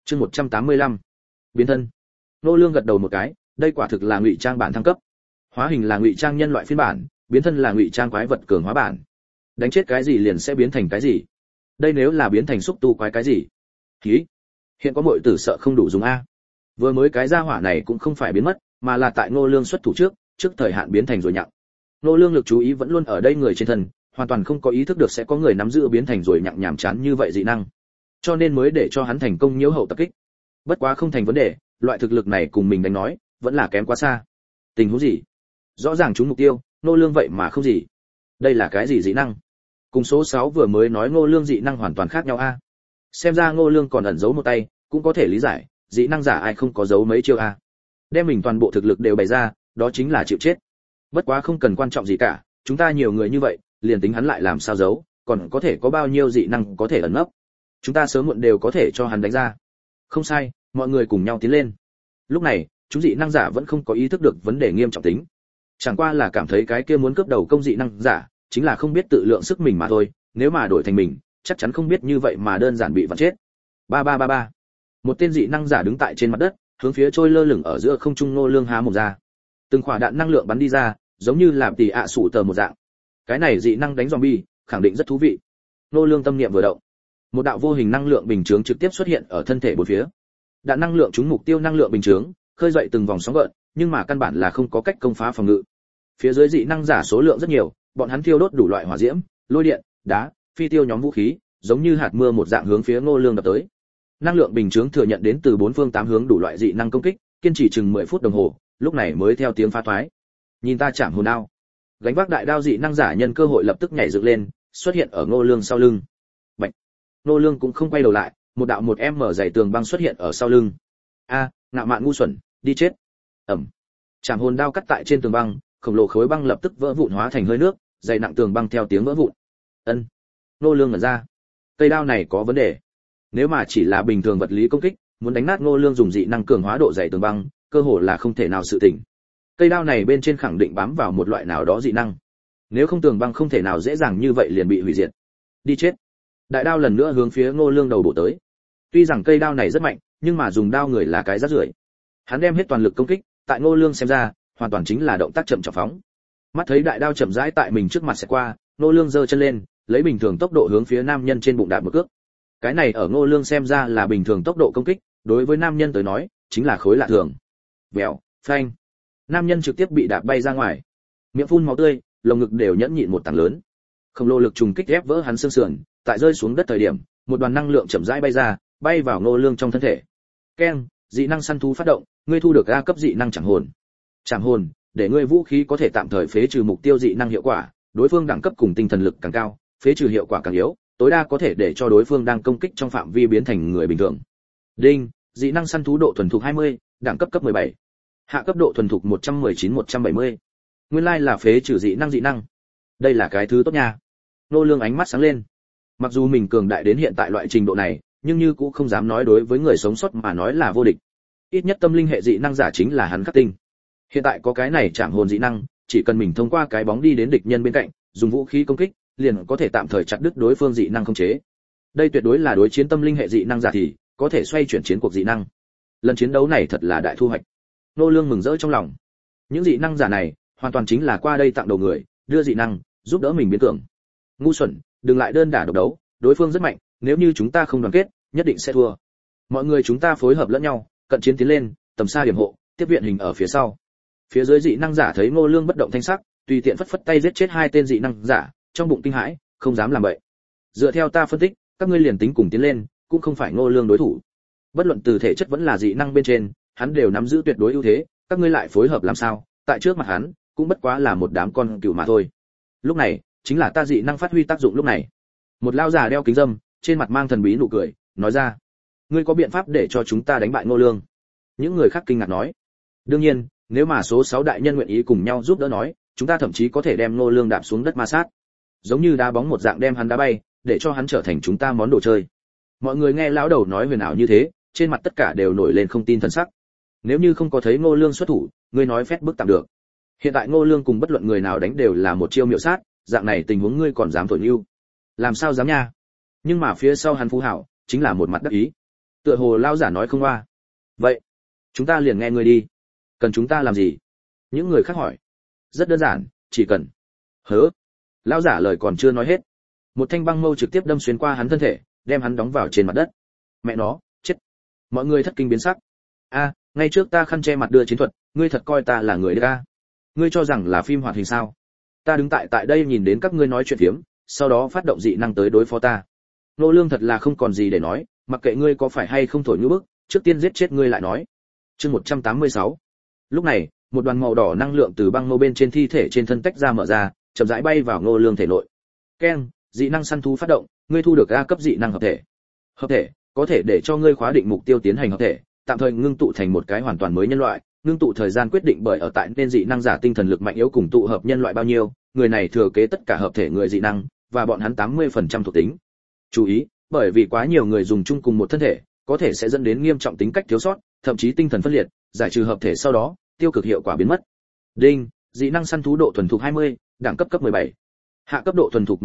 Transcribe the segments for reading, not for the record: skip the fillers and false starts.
Chương 185. Biến thân. Nô Lương gật đầu một cái, đây quả thực là ngụy trang bản thăng cấp. Hóa hình là ngụy trang nhân loại phiên bản, biến thân là ngụy trang quái vật cường hóa bản. Đánh chết cái gì liền sẽ biến thành cái gì. Đây nếu là biến thành xúc tu quái cái gì? Hí. Hiện có muội tử sợ không đủ dùng a. Vừa mới cái gia hỏa này cũng không phải biến mất, mà là tại Nô Lương xuất thủ trước thời hạn biến thành rồi nhặng. Nô Lương lực chú ý vẫn luôn ở đây người trên thân, hoàn toàn không có ý thức được sẽ có người nắm giữ biến thành rồi nhặng nhảm chán như vậy dị năng. Cho nên mới để cho hắn thành công nhiễu hậu tập kích. Bất quá không thành vấn đề, loại thực lực này cùng mình đánh nói, vẫn là kém quá xa. Tình huống gì? Rõ ràng trúng mục tiêu, Nô Lương vậy mà không gì. Đây là cái gì dị năng? Cùng số 6 vừa mới nói Nô Lương dị năng hoàn toàn khác nhau a. Xem ra Nô Lương còn ẩn giấu một tay, cũng có thể lý giải, dị năng giả ai không có giấu mấy chiêu a. Đem mình toàn bộ thực lực đều bày ra, đó chính là chịu chết. Bất quá không cần quan trọng gì cả, chúng ta nhiều người như vậy, liền tính hắn lại làm sao giấu, còn có thể có bao nhiêu dị năng có thể ẩn nấp. Chúng ta sớm muộn đều có thể cho hắn đánh ra. Không sai, mọi người cùng nhau tiến lên. Lúc này, chúng dị năng giả vẫn không có ý thức được vấn đề nghiêm trọng tính. Chẳng qua là cảm thấy cái kia muốn cướp đầu công dị năng giả, chính là không biết tự lượng sức mình mà thôi, nếu mà đổi thành mình, chắc chắn không biết như vậy mà đơn giản bị vặn chết. Ba ba ba ba. Một tên dị năng giả đứng tại trên mặt đất, hướng phía trôi lơ lửng ở giữa không trung Nô Lương há mồm ra. Từng quả đạn năng lượng bắn đi ra, giống như làm tỉ ạ sủ tờ một dạng. Cái này dị năng đánh zombie, khẳng định rất thú vị. Nô Lương tâm niệm vừa động, một đạo vô hình năng lượng bình chướng trực tiếp xuất hiện ở thân thể bốn phía. Đạn năng lượng trúng mục tiêu năng lượng bình chướng, khơi dậy từng vòng sóng gợn, nhưng mà căn bản là không có cách công phá phòng ngự. Phía dưới dị năng giả số lượng rất nhiều, bọn hắn thiêu đốt đủ loại hỏa diễm, lôi điện, đá, phi tiêu nhóm vũ khí, giống như hạt mưa một dạng hướng phía Nô Lương đập tới. Năng lượng bình chướng thừa nhận đến từ bốn phương tám hướng đủ loại dị năng công kích, kiên trì chừng 10 phút đồng hồ, lúc này mới theo tiếng phá thoái. Nhìn ta chạm hồn đao. Gánh vác đại đao dị năng giả nhân cơ hội lập tức nhảy dựng lên, xuất hiện ở Nô Lương sau lưng. Bạch. Nô Lương cũng không quay đầu lại, một đạo 1m dày tường băng xuất hiện ở sau lưng. A, ngạo mạn ngu xuẩn, đi chết. Ầm. Chạm hồn đao cắt tại trên tường băng, khổng lồ khối băng lập tức vỡ vụn hóa thành hơi nước, dày nặng tường băng theo tiếng vỡ vụn. Ân. Nô Lương ngẩn ra. Cây đao này có vấn đề. Nếu mà chỉ là bình thường vật lý công kích, muốn đánh nát Nô Lương dùng dị năng cường hóa độ dày tường băng, cơ hồ là không thể nào sự tình. Cây đao này bên trên khẳng định bám vào một loại nào đó dị năng. Nếu không tường băng không thể nào dễ dàng như vậy liền bị hủy diệt. Đi chết. Đại đao lần nữa hướng phía Nô Lương đầu bổ tới. Tuy rằng cây đao này rất mạnh, nhưng mà dùng đao người là cái rác rưởi. Hắn đem hết toàn lực công kích, tại Nô Lương xem ra, hoàn toàn chính là động tác chậm chạp phóng. Mắt thấy đại đao chậm rãi tại mình trước mặt sẽ qua, Nô Lương giơ chân lên, lấy bình thường tốc độ hướng phía nam nhân trên bụng đạp một cước. Cái này ở Nô Lương xem ra là bình thường tốc độ công kích, đối với nam nhân tới nói, chính là khối lạ thường. Vèo, phanh. Nam nhân trực tiếp bị đạp bay ra ngoài, miệng phun máu tươi, lồng ngực đều nhẫn nhịn một tảng lớn. Khổng lồ lực trùng kích ép vỡ hắn xương sườn, tại rơi xuống đất thời điểm, một đoàn năng lượng chậm rãi bay ra, bay vào Nô Lương trong thân thể. Keng, dị năng săn thú phát động, ngươi thu được A cấp dị năng chẳng hồn. Chẳng hồn, để ngươi vũ khí có thể tạm thời phế trừ mục tiêu dị năng hiệu quả, đối phương đẳng cấp cùng tinh thần lực càng cao, phế trừ hiệu quả càng yếu, tối đa có thể để cho đối phương đang công kích trong phạm vi biến thành người bình thường. Đinh, dị năng săn thú độ thuần thục 20, đẳng cấp cấp 17. Hạ cấp độ thuần thục 119-170. Nguyên lai là phế trừ dị năng. Đây là cái thứ tốt nha. Nô Lương ánh mắt sáng lên. Mặc dù mình cường đại đến hiện tại loại trình độ này, nhưng như cũng không dám nói đối với người sống sót mà nói là vô địch. Ít nhất tâm linh hệ dị năng giả chính là hắn khắc tinh. Hiện tại có cái này chạm hồn dị năng, chỉ cần mình thông qua cái bóng đi đến địch nhân bên cạnh, dùng vũ khí công kích, liền có thể tạm thời chặt đứt đối phương dị năng khống chế. Đây tuyệt đối là đối chiến tâm linh hệ dị năng giả thì có thể xoay chuyển chiến cuộc dị năng. Lần chiến đấu này thật là đại thu hoạch. Nô Lương mừng rỡ trong lòng. Những dị năng giả này, hoàn toàn chính là qua đây tặng đầu người, đưa dị năng, giúp đỡ mình biến cường. Ngu xuẩn, đừng lại đơn đả độc đấu, đối phương rất mạnh, nếu như chúng ta không đoàn kết, nhất định sẽ thua. Mọi người chúng ta phối hợp lẫn nhau, cận chiến tiến lên, tầm xa điểm hộ, tiếp viện hình ở phía sau. Phía dưới dị năng giả thấy Nô Lương bất động thanh sắc, tùy tiện phất phất tay giết chết hai tên dị năng giả, trong bụng kinh hãi, không dám làm vậy. Dựa theo ta phân tích, các ngươi liền tính cùng tiến lên, cũng không phải Nô Lương đối thủ. Bất luận từ thể chất vẫn là dị năng bên trên, hắn đều nắm giữ tuyệt đối ưu thế, các ngươi lại phối hợp làm sao? Tại trước mặt hắn, cũng bất quá là một đám con cừu mà thôi. Lúc này, chính là ta dị năng phát huy tác dụng lúc này. Một lão già đeo kính râm, trên mặt mang thần bí nụ cười, nói ra: "Ngươi có biện pháp để cho chúng ta đánh bại Nô Lương?" Những người khác kinh ngạc nói: "Đương nhiên, nếu mà số 6 đại nhân nguyện ý cùng nhau giúp đỡ nói, chúng ta thậm chí có thể đem Nô Lương đạp xuống đất ma sát, giống như đá bóng một dạng đem hắn đá bay, để cho hắn trở thành chúng ta món đồ chơi." Mọi người nghe lão đầu nói huyền ảo như thế, trên mặt tất cả đều nổi lên không tin thần sắc. Nếu như không có thấy Ngô Lương xuất thủ, ngươi nói phép bức tạm được. Hiện tại Ngô Lương cùng bất luận người nào đánh đều là một chiêu miểu sát, dạng này tình huống ngươi còn dám thổi nưu? Làm sao dám nha? Nhưng mà phía sau hắn phú hảo, chính là một mặt đắc ý. Tựa hồ lão giả nói không qua. Vậy, chúng ta liền nghe ngươi đi. Cần chúng ta làm gì? Những người khác hỏi. Rất đơn giản, chỉ cần. Hớ. Lão giả lời còn chưa nói hết, một thanh băng mâu trực tiếp đâm xuyên qua hắn thân thể, đem hắn đóng vào trên mặt đất. Mẹ nó, chết. Mọi người thất kinh biến sắc. A, ngay trước ta khăn che mặt đưa chiến thuật, ngươi thật coi ta là người đấy a? Ngươi cho rằng là phim hoạt hình sao? Ta đứng tại đây nhìn đến các ngươi nói chuyện phiếm, sau đó phát động dị năng tới đối phó ta. Nô Lương thật là không còn gì để nói, mặc kệ ngươi có phải hay không thổi nhũ bức, trước tiên giết chết ngươi lại nói. Chương 186. Lúc này, một đoàn màu đỏ năng lượng từ băng mâu bên trên thi thể trên thân tách ra mở ra, chậm rãi bay vào Nô Lương thể nội. Keng, dị năng săn thú phát động, ngươi thu được A cấp dị năng hợp thể. Hợp thể, có thể để cho ngươi khóa định mục tiêu tiến hành hợp thể, tạm thời ngưng tụ thành một cái hoàn toàn mới nhân loại, ngưng tụ thời gian quyết định bởi ở tại nên dị năng giả tinh thần lực mạnh yếu cùng tụ hợp nhân loại bao nhiêu, người này thừa kế tất cả hợp thể người dị năng và bọn hắn 80% thuộc tính. Chú ý, bởi vì quá nhiều người dùng chung cùng một thân thể, có thể sẽ dẫn đến nghiêm trọng tính cách thiếu sót, thậm chí tinh thần phân liệt, giải trừ hợp thể sau đó, tiêu cực hiệu quả biến mất. Đinh, dị năng săn thú độ thuần thục 20, đẳng cấp cấp 17. Hạ cấp độ thuần thục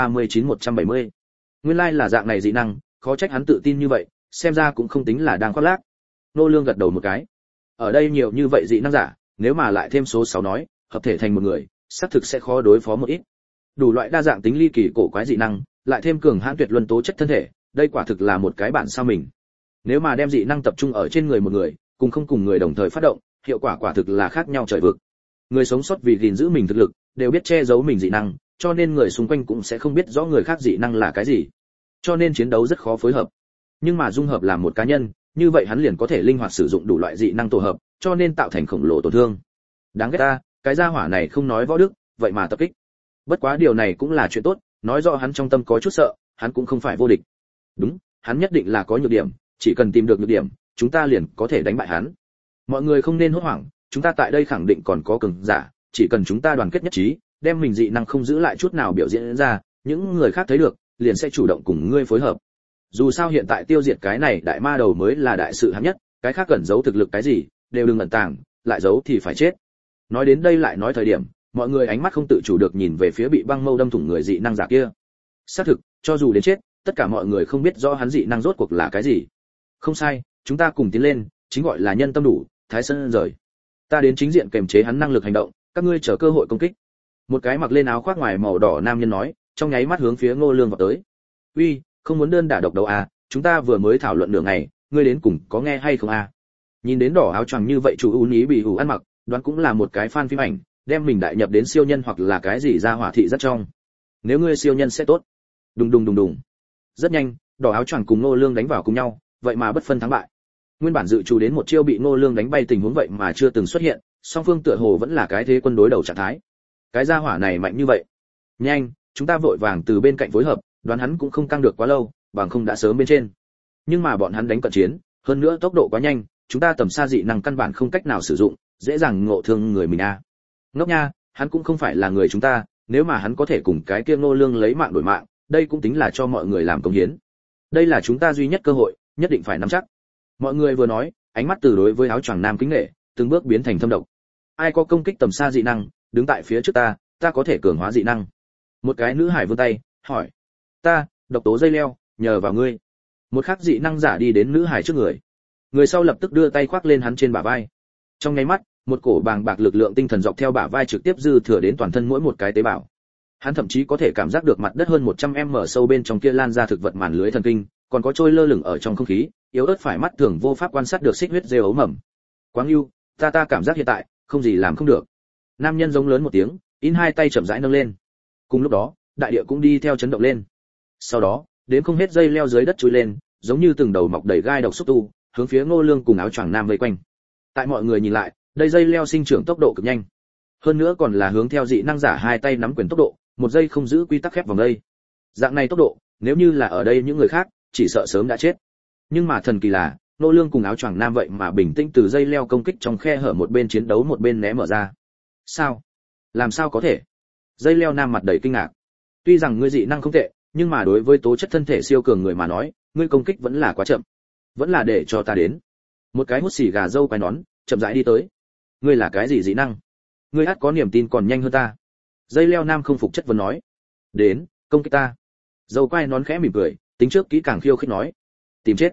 139-170. Nguyên lai là dạng này dị năng, khó trách hắn tự tin như vậy, xem ra cũng không tính là đang khoác lác. Nô Lương gật đầu một cái. Ở đây nhiều như vậy dị năng giả, nếu mà lại thêm số 6 nói, hợp thể thành một người, xác thực sẽ khó đối phó một ít. Đủ loại đa dạng tính ly kỳ cổ quái dị năng, lại thêm cường hãn tuyệt luân tố chất thân thể, đây quả thực là một cái bản sao mình. Nếu mà đem dị năng tập trung ở trên người một người, cùng không cùng người đồng thời phát động, hiệu quả quả thực là khác nhau trời vực. Người sống sót vì gìn giữ mình thực lực, đều biết che giấu mình dị năng, cho nên người xung quanh cũng sẽ không biết rõ người khác dị năng là cái gì. Cho nên chiến đấu rất khó phối hợp. Nhưng mà dung hợp làm một cá nhân, như vậy hắn liền có thể linh hoạt sử dụng đủ loại dị năng tổ hợp, cho nên tạo thành khổng lồ tổn thương. Đáng ghét ta, cái gia hỏa này không nói võ đức, vậy mà tập kích. Bất quá điều này cũng là chuyện tốt, nói rõ hắn trong tâm có chút sợ, hắn cũng không phải vô địch. Đúng, hắn nhất định là có nhược điểm, chỉ cần tìm được nhược điểm, chúng ta liền có thể đánh bại hắn. Mọi người không nên hốt hoảng, chúng ta tại đây khẳng định còn có cường giả, chỉ cần chúng ta đoàn kết nhất trí, đem mình dị năng không giữ lại chút nào biểu diễn ra, những người khác thấy được, liền sẽ chủ động cùng ngươi phối hợp. Dù sao hiện tại tiêu diệt cái này đại ma đầu mới là đại sự hạng nhất, cái khác cần giấu thực lực cái gì, đều đừng ẩn tàng, lại giấu thì phải chết. Nói đến đây lại nói thời điểm, mọi người ánh mắt không tự chủ được nhìn về phía bị băng mâu đâm thủng người dị năng giả kia. Xác thực, cho dù đến chết, tất cả mọi người không biết rõ hắn dị năng rốt cuộc là cái gì. Không sai, chúng ta cùng tiến lên, chính gọi là nhân tâm đủ, thái sơn rời. Ta đến chính diện kềm chế hắn năng lực hành động, các ngươi chờ cơ hội công kích. Một cái mặc lên áo khoác ngoài màu đỏ nam nhân nói, trong nháy mắt hướng phía Ngô Lương vào tới. Uy, không muốn đơn đả độc đấu à, chúng ta vừa mới thảo luận nửa ngày, ngươi đến cùng có nghe hay không à? Nhìn đến đỏ áo choàng như vậy chủ ưu ní bị ủ ăn mặc, đoán cũng là một cái fan phim ảnh, đem mình đại nhập đến siêu nhân hoặc là cái gì ra hỏa thị rất trong. Nếu ngươi siêu nhân sẽ tốt. Đùng đùng đùng đùng. Rất nhanh, đỏ áo choàng cùng Ngô Lương đánh vào cùng nhau, vậy mà bất phân thắng bại. Nguyên bản dự trù đến một chiêu bị Ngô Lương đánh bay tình huống vậy mà chưa từng xuất hiện, song phương tựa hồ vẫn là cái thế quân đối đầu trạng thái. Cái gia hỏa này mạnh như vậy. Nhanh, chúng ta vội vàng từ bên cạnh phối hợp, đoán hắn cũng không căng được quá lâu, bằng không đã sớm bên trên. Nhưng mà bọn hắn đánh cận chiến, hơn nữa tốc độ quá nhanh, chúng ta tầm xa dị năng căn bản không cách nào sử dụng, dễ dàng ngộ thương người mình a. Ngốc nha, hắn cũng không phải là người chúng ta, nếu mà hắn có thể cùng cái kia Ngô Lương lấy mạng đổi mạng, đây cũng tính là cho mọi người làm công hiến. Đây là chúng ta duy nhất cơ hội, nhất định phải nắm chắc. Mọi người vừa nói, ánh mắt từ đối với áo choàng nam kính nể, từng bước biến thành thâm độc. Ai có công kích tầm xa dị năng, đứng tại phía trước ta, ta có thể cường hóa dị năng. Một cái nữ hải vươn tay, hỏi. Ta, độc tố dây leo, nhờ vào ngươi. Một khắc dị năng giả đi đến nữ hải trước người. Người sau lập tức đưa tay khoác lên hắn trên bả vai. Trong nháy mắt, một cổ bàng bạc lực lượng tinh thần dọc theo bả vai trực tiếp dư thừa đến toàn thân mỗi một cái tế bào. Hắn thậm chí có thể cảm giác được mặt đất hơn 100m sâu bên trong kia lan ra thực vật màn lưới thần kinh, còn có trôi lơ lửng ở trong không khí, yếu ớt phải mắt thường vô pháp quan sát được xích huyết rêu ấu mầm. Quáng ưu, ta cảm giác hiện tại, không gì làm không được. Nam nhân giống lớn một tiếng, in hai tay chậm rãi nâng lên. Cùng lúc đó, đại địa cũng đi theo chấn động lên. Sau đó, đến không hết dây leo dưới đất chui lên, giống như từng đầu mọc đầy gai độc xúc tu, hướng phía Ngô Lương cùng áo choàng nam vây quanh. Tại mọi người nhìn lại, đây dây leo sinh trưởng tốc độ cực nhanh. Hơn nữa còn là hướng theo dị năng giả hai tay nắm quyền tốc độ, một giây không giữ quy tắc khép vòng đây. Dạng này tốc độ, nếu như là ở đây những người khác, chỉ sợ sớm đã chết. Nhưng mà thần kỳ là, Ngô Lương cùng áo choàng nam vậy mà bình tĩnh từ dây leo công kích trong khe hở một bên chiến đấu một bên né mở ra. Sao? Làm sao có thể? Dây leo nam mặt đầy kinh ngạc. Tuy rằng ngươi dị năng không tệ, nhưng mà đối với tố chất thân thể siêu cường người mà nói, ngươi công kích vẫn là quá chậm. Vẫn là để cho ta đến. Một cái hút xì gà dâu quai nón, chậm rãi đi tới. Ngươi là cái gì dị năng? Ngươi hát có niềm tin còn nhanh hơn ta. Dây leo nam không phục chất vấn nói. Đến, công kích ta. Dâu quai nón khẽ mỉm cười, tính trước kỹ càng khiêu khích nói. Tìm chết.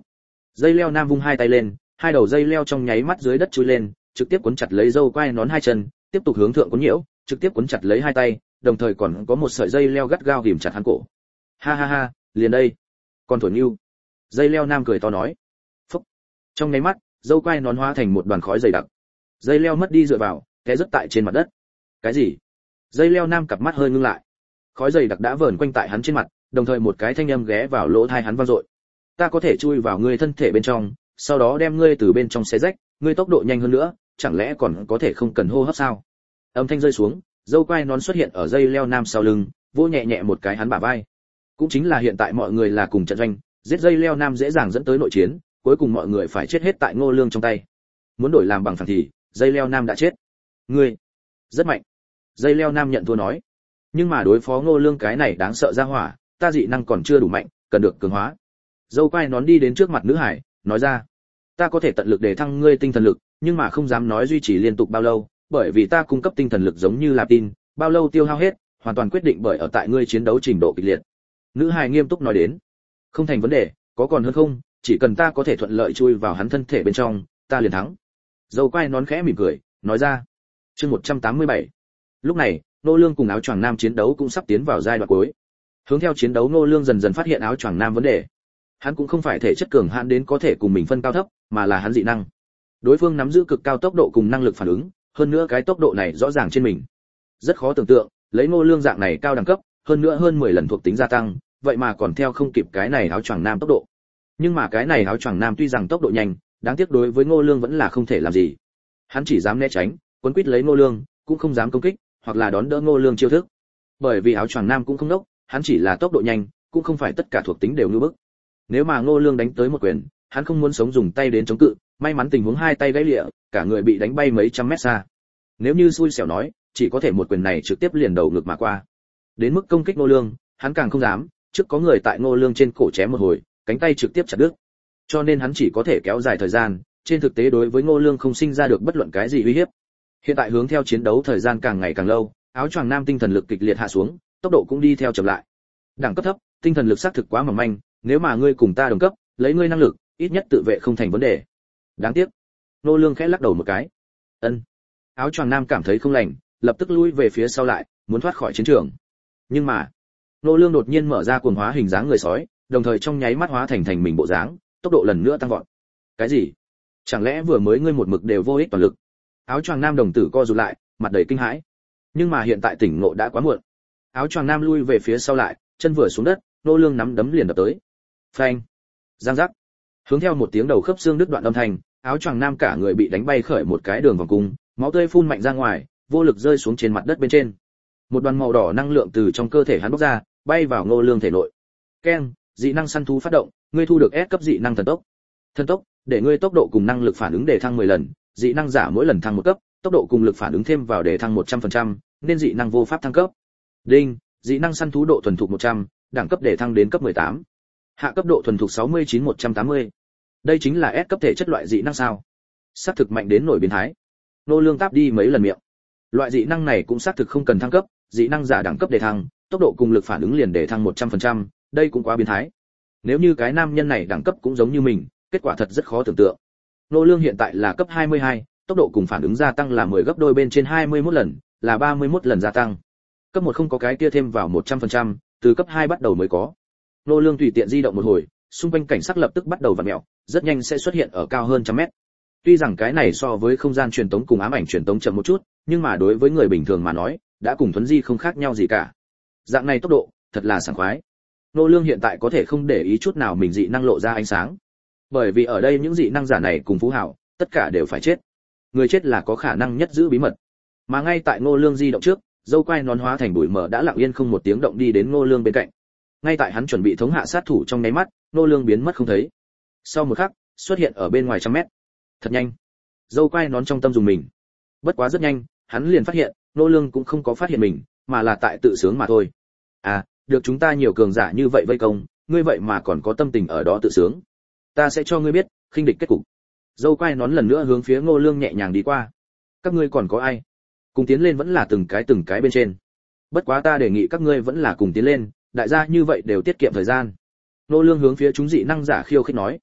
Dây leo nam vung hai tay lên, hai đầu dây leo trong nháy mắt dưới đất chui lên, trực tiếp cuốn chặt lấy dâu quai nón hai chân, tiếp tục hướng thượng cuốn nhiễu, trực tiếp cuốn chặt lấy hai tay, đồng thời còn có một sợi dây leo gắt gao ghìm chặt hắn cổ. Ha ha ha, liền đây. Con thổi nưu. Dây leo nam cười to nói. Phúc. Trong nháy mắt, dâu quai nón hóa thành một đoàn khói dày đặc. Dây leo mất đi dựa vào, té rớt tại trên mặt đất. Cái gì? Dây leo nam cặp mắt hơi ngưng lại. Khói dày đặc đã vờn quanh tại hắn trên mặt, đồng thời một cái thanh âm ghé vào lỗ tai hắn vang dội. Ta có thể chui vào ngươi thân thể bên trong, sau đó đem ngươi từ bên trong xé rách, ngươi tốc độ nhanh hơn nữa, chẳng lẽ còn có thể không cần hô hấp sao? Âm thanh rơi xuống, dâu quai nón xuất hiện ở dây leo nam sau lưng, vỗ nhẹ nhẹ một cái hắn bả vai. Cũng chính là hiện tại mọi người là cùng trận doanh, giết dây leo nam dễ dàng dẫn tới nội chiến, cuối cùng mọi người phải chết hết tại Ngô Lương trong tay. Muốn đổi làm bằng phẳng thì, dây leo nam đã chết. Ngươi rất mạnh. Dây leo nam nhận thua nói. Nhưng mà đối phó Ngô Lương cái này đáng sợ ra hỏa, ta dị năng còn chưa đủ mạnh, cần được cường hóa. Dâu quai nón đi đến trước mặt nữ hải, nói ra, ta có thể tận lực để thăng ngươi tinh thần lực, nhưng mà không dám nói duy trì liên tục bao lâu, bởi vì ta cung cấp tinh thần lực giống như là tin, bao lâu tiêu hao hết, hoàn toàn quyết định bởi ở tại ngươi chiến đấu trình độ kịch liệt. Nữ hài nghiêm túc nói đến, không thành vấn đề, có còn hơn không, chỉ cần ta có thể thuận lợi chui vào hắn thân thể bên trong, ta liền thắng. Dâu quai nón khẽ mỉm cười, nói ra. Chương 187. Lúc này, Nô Lương cùng áo choàng nam chiến đấu cũng sắp tiến vào giai đoạn cuối. Hướng theo chiến đấu Nô Lương dần dần phát hiện áo choàng nam vấn đề. Hắn cũng không phải thể chất cường hãn đến có thể cùng mình phân cao thấp, mà là hắn dị năng. Đối phương nắm giữ cực cao tốc độ cùng năng lực phản ứng, hơn nữa cái tốc độ này rõ ràng trên mình. Rất khó tưởng tượng, lấy Nô Lương dạng này cao đẳng cấp, hơn nữa hơn 10 lần thuộc tính gia tăng, vậy mà còn theo không kịp cái này áo choàng nam tốc độ. Nhưng mà cái này áo choàng nam tuy rằng tốc độ nhanh, đáng tiếc đối với Ngô Lương vẫn là không thể làm gì. Hắn chỉ dám né tránh, quấn quýt lấy Ngô Lương, cũng không dám công kích, hoặc là đón đỡ Ngô Lương chiêu thức. Bởi vì áo choàng nam cũng không đốc, hắn chỉ là tốc độ nhanh, cũng không phải tất cả thuộc tính đều như bức. Nếu mà Ngô Lương đánh tới một quyền, hắn không muốn sống dùng tay đến chống cự, may mắn tình huống hai tay gãy lịa, cả người bị đánh bay mấy trăm mét xa. Nếu như xui xẻo nói, chỉ có thể một quyền này trực tiếp liền đầu ngược mà qua. Đến mức công kích Ngô Lương, hắn càng không dám, trước có người tại Ngô Lương trên cổ chém một hồi, cánh tay trực tiếp chặt đứt. Cho nên hắn chỉ có thể kéo dài thời gian, trên thực tế đối với Ngô Lương không sinh ra được bất luận cái gì uy hiếp. Hiện tại hướng theo chiến đấu thời gian càng ngày càng lâu, áo choàng nam tinh thần lực kịch liệt hạ xuống, tốc độ cũng đi theo chậm lại. Đẳng cấp thấp, tinh thần lực xác thực quá mỏng manh, nếu mà ngươi cùng ta đồng cấp, lấy ngươi năng lực, ít nhất tự vệ không thành vấn đề. Đáng tiếc. Ngô Lương khẽ lắc đầu một cái. Ân. Áo choàng nam cảm thấy không lành, lập tức lui về phía sau lại, muốn thoát khỏi chiến trường. Nhưng mà, Ngô Lương đột nhiên mở ra cuồng hóa hình dáng người sói, đồng thời trong nháy mắt hóa thành mình bộ dáng, tốc độ lần nữa tăng vọt. Cái gì? Chẳng lẽ vừa mới ngươi một mực đều vô ích toàn lực? Áo choàng nam đồng tử co rụt lại, mặt đầy kinh hãi. Nhưng mà hiện tại tỉnh ngộ đã quá muộn. Áo choàng nam lui về phía sau lại, chân vừa xuống đất, Ngô Lương nắm đấm liền đập tới. Phanh! Giang giác! Hướng theo một tiếng đầu khớp xương đứt đoạn âm thanh, áo choàng nam cả người bị đánh bay khởi một cái đường vòng cung, máu tươi phun mạnh ra ngoài, vô lực rơi xuống trên mặt đất bên trên. Một đoàn màu đỏ năng lượng từ trong cơ thể hắn bốc ra, bay vào Ngô Lương thể nội. Keng, dị năng săn thú phát động, ngươi thu được S cấp dị năng thần tốc. Thần tốc, để ngươi tốc độ cùng năng lực phản ứng để thăng 10 lần, dị năng giả mỗi lần thăng một cấp, tốc độ cùng lực phản ứng thêm vào để thăng 100%, nên dị năng vô pháp thăng cấp. Đinh, dị năng săn thú độ thuần thục 100, đẳng cấp để thăng đến cấp 18. Hạ cấp độ thuần thục 69-180. Đây chính là S cấp thể chất loại dị năng sao? Xác thực mạnh đến nổi biến thái. Nô Lương táp đi mấy lần miệng. Loại dị năng này cũng xác thực không cần thăng cấp, dị năng giả đẳng cấp để thăng, tốc độ cùng lực phản ứng liền để thăng 100%, đây cũng quá biến thái. Nếu như cái nam nhân này đẳng cấp cũng giống như mình, kết quả thật rất khó tưởng tượng. Nô Lương hiện tại là cấp 22, tốc độ cùng phản ứng gia tăng là 10 gấp đôi bên trên 21 lần, là 31 lần gia tăng. Cấp 1 không có cái kia thêm vào 100%, từ cấp 2 bắt đầu mới có. Nô Lương tùy tiện di động một hồi, xung quanh cảnh sắc lập tức bắt đầu vặn mèo, rất nhanh sẽ xuất hiện ở cao hơn trăm mét. Tuy rằng cái này so với không gian truyền tống cùng ám ảnh truyền tống chậm một chút, nhưng mà đối với người bình thường mà nói, đã cùng thuấn di không khác nhau gì cả. Dạng này tốc độ, thật là sảng khoái. Nô Lương hiện tại có thể không để ý chút nào mình dị năng lộ ra ánh sáng. Bởi vì ở đây những dị năng giả này cùng phú hảo, tất cả đều phải chết. Người chết là có khả năng nhất giữ bí mật. Mà ngay tại Ngô Lương di động trước, dâu quai nón hóa thành bụi mờ đã lặng yên không một tiếng động đi đến Ngô Lương bên cạnh. Ngay tại hắn chuẩn bị thống hạ sát thủ trong nháy mắt, Ngô Lương biến mất không thấy. Sau một khắc, xuất hiện ở bên ngoài trăm mét. Thật nhanh. Dâu quai nón trong tâm dùng mình. Bất quá rất nhanh, hắn liền phát hiện, Ngô Lương cũng không có phát hiện mình, mà là tại tự sướng mà thôi. À, được chúng ta nhiều cường giả như vậy vây công, ngươi vậy mà còn có tâm tình ở đó tự sướng. Ta sẽ cho ngươi biết, khinh địch kết cục. Dâu quai nón lần nữa hướng phía Ngô Lương nhẹ nhàng đi qua. Các ngươi còn có ai? Cùng tiến lên vẫn là từng cái bên trên. Bất quá ta đề nghị các ngươi vẫn là cùng tiến lên, đại gia như vậy đều tiết kiệm thời gian. Ngô Lương hướng phía chúng dị năng giả khiêu khích nói.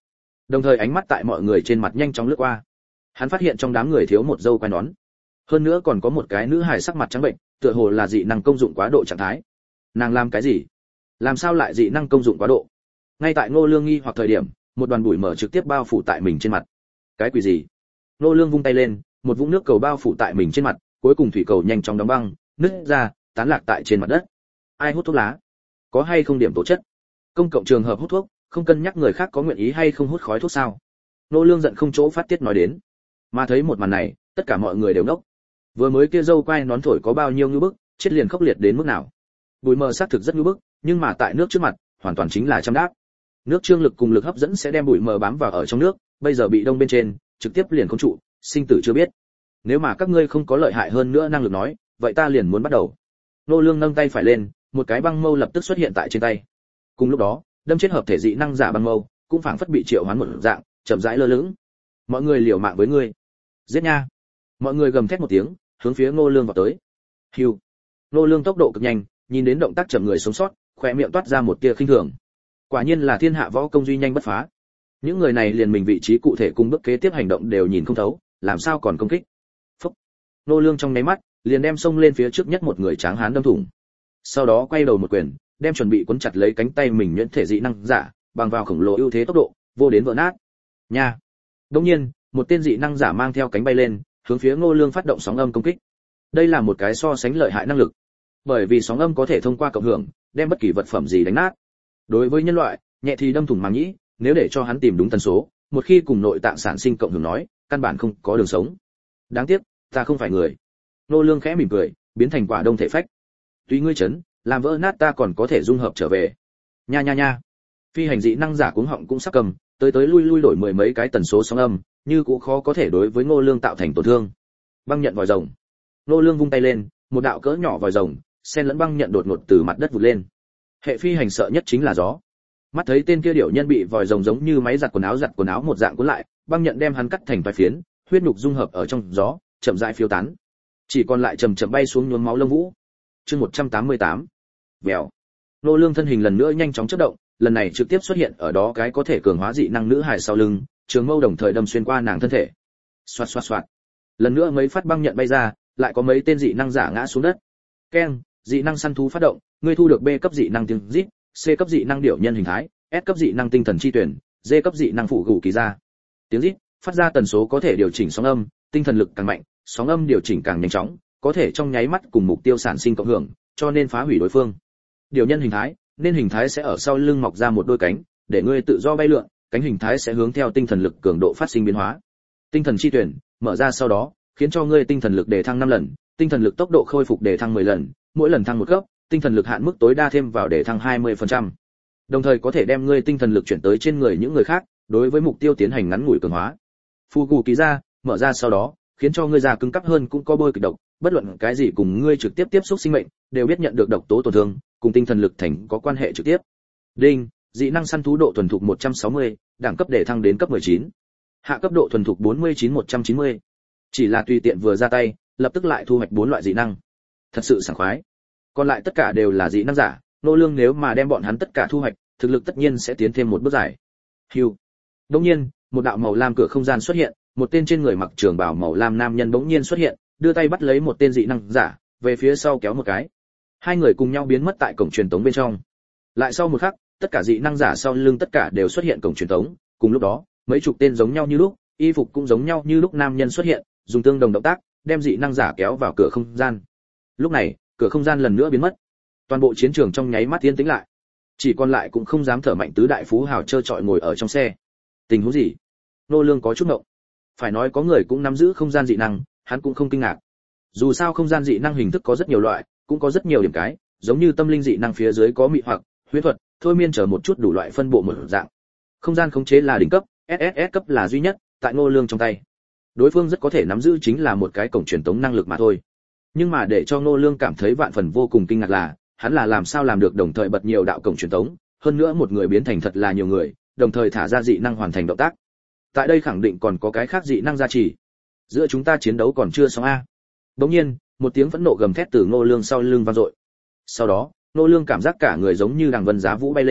Đồng thời ánh mắt tại mọi người trên mặt nhanh chóng lướt qua. Hắn phát hiện trong đám người thiếu một dâu quai nón. Hơn nữa còn có một cái nữ hài sắc mặt trắng bệnh, tựa hồ là dị năng công dụng quá độ trạng thái. Nàng làm cái gì? Làm sao lại dị năng công dụng quá độ? Ngay tại Ngô Lương nghi hoặc thời điểm, một đoàn bụi mờ trực tiếp bao phủ tại mình trên mặt. Cái quỷ gì? Ngô Lương vung tay lên, một vũng nước cầu bao phủ tại mình trên mặt, cuối cùng thủy cầu nhanh chóng đóng băng, nứt ra, tán lạc tại trên mặt đất. Ai hút thuốc lá? Có hay không điểm tố chất? Công cộng trường hợp hút thuốc, không cân nhắc người khác có nguyện ý hay không hút khói thuốc sao? Ngô Lương giận không chỗ phát tiết nói đến. Mà thấy một màn này, tất cả mọi người đều ngốc. Vừa mới kia dâu quai nón thổi có bao nhiêu ngư bức, chết liền khốc liệt đến mức nào? Bụi mờ xác thực rất ngư bức, nhưng mà tại nước trước mặt, hoàn toàn chính là trăm đáp. Nước trương lực cùng lực hấp dẫn sẽ đem bụi mờ bám vào ở trong nước, bây giờ bị đông bên trên, trực tiếp liền khống trụ, sinh tử chưa biết. Nếu mà các ngươi không có lợi hại hơn nữa năng lực nói, vậy ta liền muốn bắt đầu. Nô Lương nâng tay phải lên, một cái băng mâu lập tức xuất hiện tại trên tay. Cùng lúc đó, đâm chết hợp thể dị năng giả băng mâu, cũng phảng phất bị triệu hoán một dạng, chậm rãi lơ lửng. Mọi người liều mạng với ngươi. Giết nha. Mọi người gầm thét một tiếng, hướng phía Ngô Lương vào tới. Hưu. Ngô Lương tốc độ cực nhanh, nhìn đến động tác chậm người sống sót, khóe miệng toát ra một tia khinh thường. Quả nhiên là thiên hạ võ công duy nhanh bất phá. Những người này liền mình vị trí cụ thể cùng bước kế tiếp hành động đều nhìn không thấu, làm sao còn công kích. Phúc. Ngô Lương trong nháy mắt, liền đem xông lên phía trước nhất một người tráng hán đâm thủng. Sau đó quay đầu một quyền, đem chuẩn bị cuốn chặt lấy cánh tay mình nhuyễn thể dị năng giả, bằng vào khổng lồ ưu thế tốc độ, vô đến vỡ nát. Nha. Đương nhiên, một tên dị năng giả mang theo cánh bay lên, hướng phía Ngô Lương phát động sóng âm công kích. Đây là một cái so sánh lợi hại năng lực, bởi vì sóng âm có thể thông qua cộng hưởng, đem bất kỳ vật phẩm gì đánh nát. Đối với nhân loại, nhẹ thì đâm thủng màng nhĩ, nếu để cho hắn tìm đúng tần số, một khi cùng nội tạng sản sinh cộng hưởng nói, căn bản không có đường sống. Đáng tiếc, ta không phải người. Ngô Lương khẽ mỉm cười, biến thành quả đông thể phách. Tuy ngươi chấn, làm vỡ nát ta còn có thể dung hợp trở về. Nha nha nha. Phi hành dị năng giả cuống họng cũng sắc cầm, tới lui lui đổi mười mấy cái tần số sóng âm, như cũng khó có thể đối với Ngô Lương tạo thành tổn thương. Băng nhận vòi rồng. Ngô Lương vung tay lên, một đạo cỡ nhỏ vòi rồng, xen lẫn băng nhận đột ngột từ mặt đất vụt lên. Hệ phi hành sợ nhất chính là gió. Mắt thấy tên kia điểu nhân bị vòi rồng giống như máy giặt quần áo một dạng cuốn lại, băng nhận đem hắn cắt thành vài phiến, huyết nhục dung hợp ở trong gió, chậm rãi phiêu tán. Chỉ còn lại chậm chậm bay xuống nhuốm máu lông vũ. Chương 188. Vèo. Ngô Lương thân hình lần nữa nhanh chóng chớp động, lần này trực tiếp xuất hiện ở đó cái có thể cường hóa dị năng nữ hài sau lưng, trường mâu đồng thời đâm xuyên qua nàng thân thể. Xoạt xoạt xoạt. Lần nữa mấy phát băng nhận bay ra, lại có mấy tên dị năng giả ngã xuống đất. Keng, dị năng săn thú phát động, ngươi thu được B cấp dị năng tiếng rít, C cấp dị năng điểu nhân hình thái, S cấp dị năng tinh thần chi tuyển, D cấp dị năng phụ gù kỳ ra. Tiếng rít phát ra tần số có thể điều chỉnh sóng âm, tinh thần lực càng mạnh, sóng âm điều chỉnh càng nhanh chóng, có thể trong nháy mắt cùng mục tiêu sản sinh cộng hưởng, cho nên phá hủy đối phương. Điểu nhân hình thái, nên hình thái sẽ ở sau lưng mọc ra một đôi cánh, để ngươi tự do bay lượn, cánh hình thái sẽ hướng theo tinh thần lực cường độ phát sinh biến hóa. Tinh thần chi tuyển, mở ra sau đó, khiến cho ngươi tinh thần lực đề thăng 5 lần, tinh thần lực tốc độ khôi phục đề thăng 10 lần, mỗi lần thăng một cấp, tinh thần lực hạn mức tối đa thêm vào đề thăng 20%. Đồng thời có thể đem ngươi tinh thần lực chuyển tới trên người những người khác, đối với mục tiêu tiến hành ngắn ngủi cường hóa. Phù gù ký ra, mở ra sau đó, khiến cho ngươi già cứng cáp hơn cũng có bôi kịch độc, bất luận cái gì cùng ngươi trực tiếp tiếp xúc sinh mệnh, đều biết nhận được độc tố tổn thương, cùng tinh thần lực thành có quan hệ trực tiếp. Đinh, dị năng săn thú độ thuần thục 160, đẳng cấp để thăng đến cấp 19. Hạ cấp độ thuần thục 49-190. Chỉ là tùy tiện vừa ra tay, lập tức lại thu hoạch 4 loại dị năng. Thật sự sảng khoái. Còn lại tất cả đều là dị năng giả, Ngô Lương nếu mà đem bọn hắn tất cả thu hoạch, thực lực tất nhiên sẽ tiến thêm một bước dài. Hưu. Đột nhiên, một đạo màu lam cửa không gian xuất hiện, một tên trên người mặc trường bào màu lam nam nhân bỗng nhiên xuất hiện, đưa tay bắt lấy một tên dị năng giả, về phía sau kéo một cái. Hai người cùng nhau biến mất tại cổng truyền tống bên trong. Lại sau một khắc, tất cả dị năng giả sau lưng tất cả đều xuất hiện cổng truyền tống, cùng lúc đó, mấy chục tên giống nhau như lúc, y phục cũng giống nhau như lúc nam nhân xuất hiện, dùng tương đồng động tác, đem dị năng giả kéo vào cửa không gian. Lúc này, cửa không gian lần nữa biến mất. Toàn bộ chiến trường trong nháy mắt yên tĩnh lại. Chỉ còn lại cũng không dám thở mạnh tứ đại phú hào trơ trọi ngồi ở trong xe. Tình huống gì? Nô Lương có chút ngộng. Phải nói có người cũng nắm giữ không gian dị năng, hắn cũng không kinh ngạc. Dù sao không gian dị năng hình thức có rất nhiều loại, cũng có rất nhiều điểm cái, giống như tâm linh dị năng phía dưới có mị hoặc, huyễn thuật, thôi miên chờ một chút đủ loại phân bộ một dạng. Không gian khống chế là đỉnh cấp, SSS cấp là duy nhất, tại Ngô Lương trong tay. Đối phương rất có thể nắm giữ chính là một cái cổng truyền tống năng lực mà thôi. Nhưng mà để cho Ngô Lương cảm thấy vạn phần vô cùng kinh ngạc là, hắn là làm sao làm được đồng thời bật nhiều đạo cổng truyền tống, hơn nữa một người biến thành thật là nhiều người, đồng thời thả ra dị năng hoàn thành động tác. Tại đây khẳng định còn có cái khác dị năng gia trì. Giữa chúng ta chiến đấu còn chưa xong a. Đột nhiên, một tiếng phẫn nộ gầm thét từ Ngô Lương sau lưng vang dội. Sau đó, Ngô Lương cảm giác cả người giống như đằng vân giá vũ bay lên,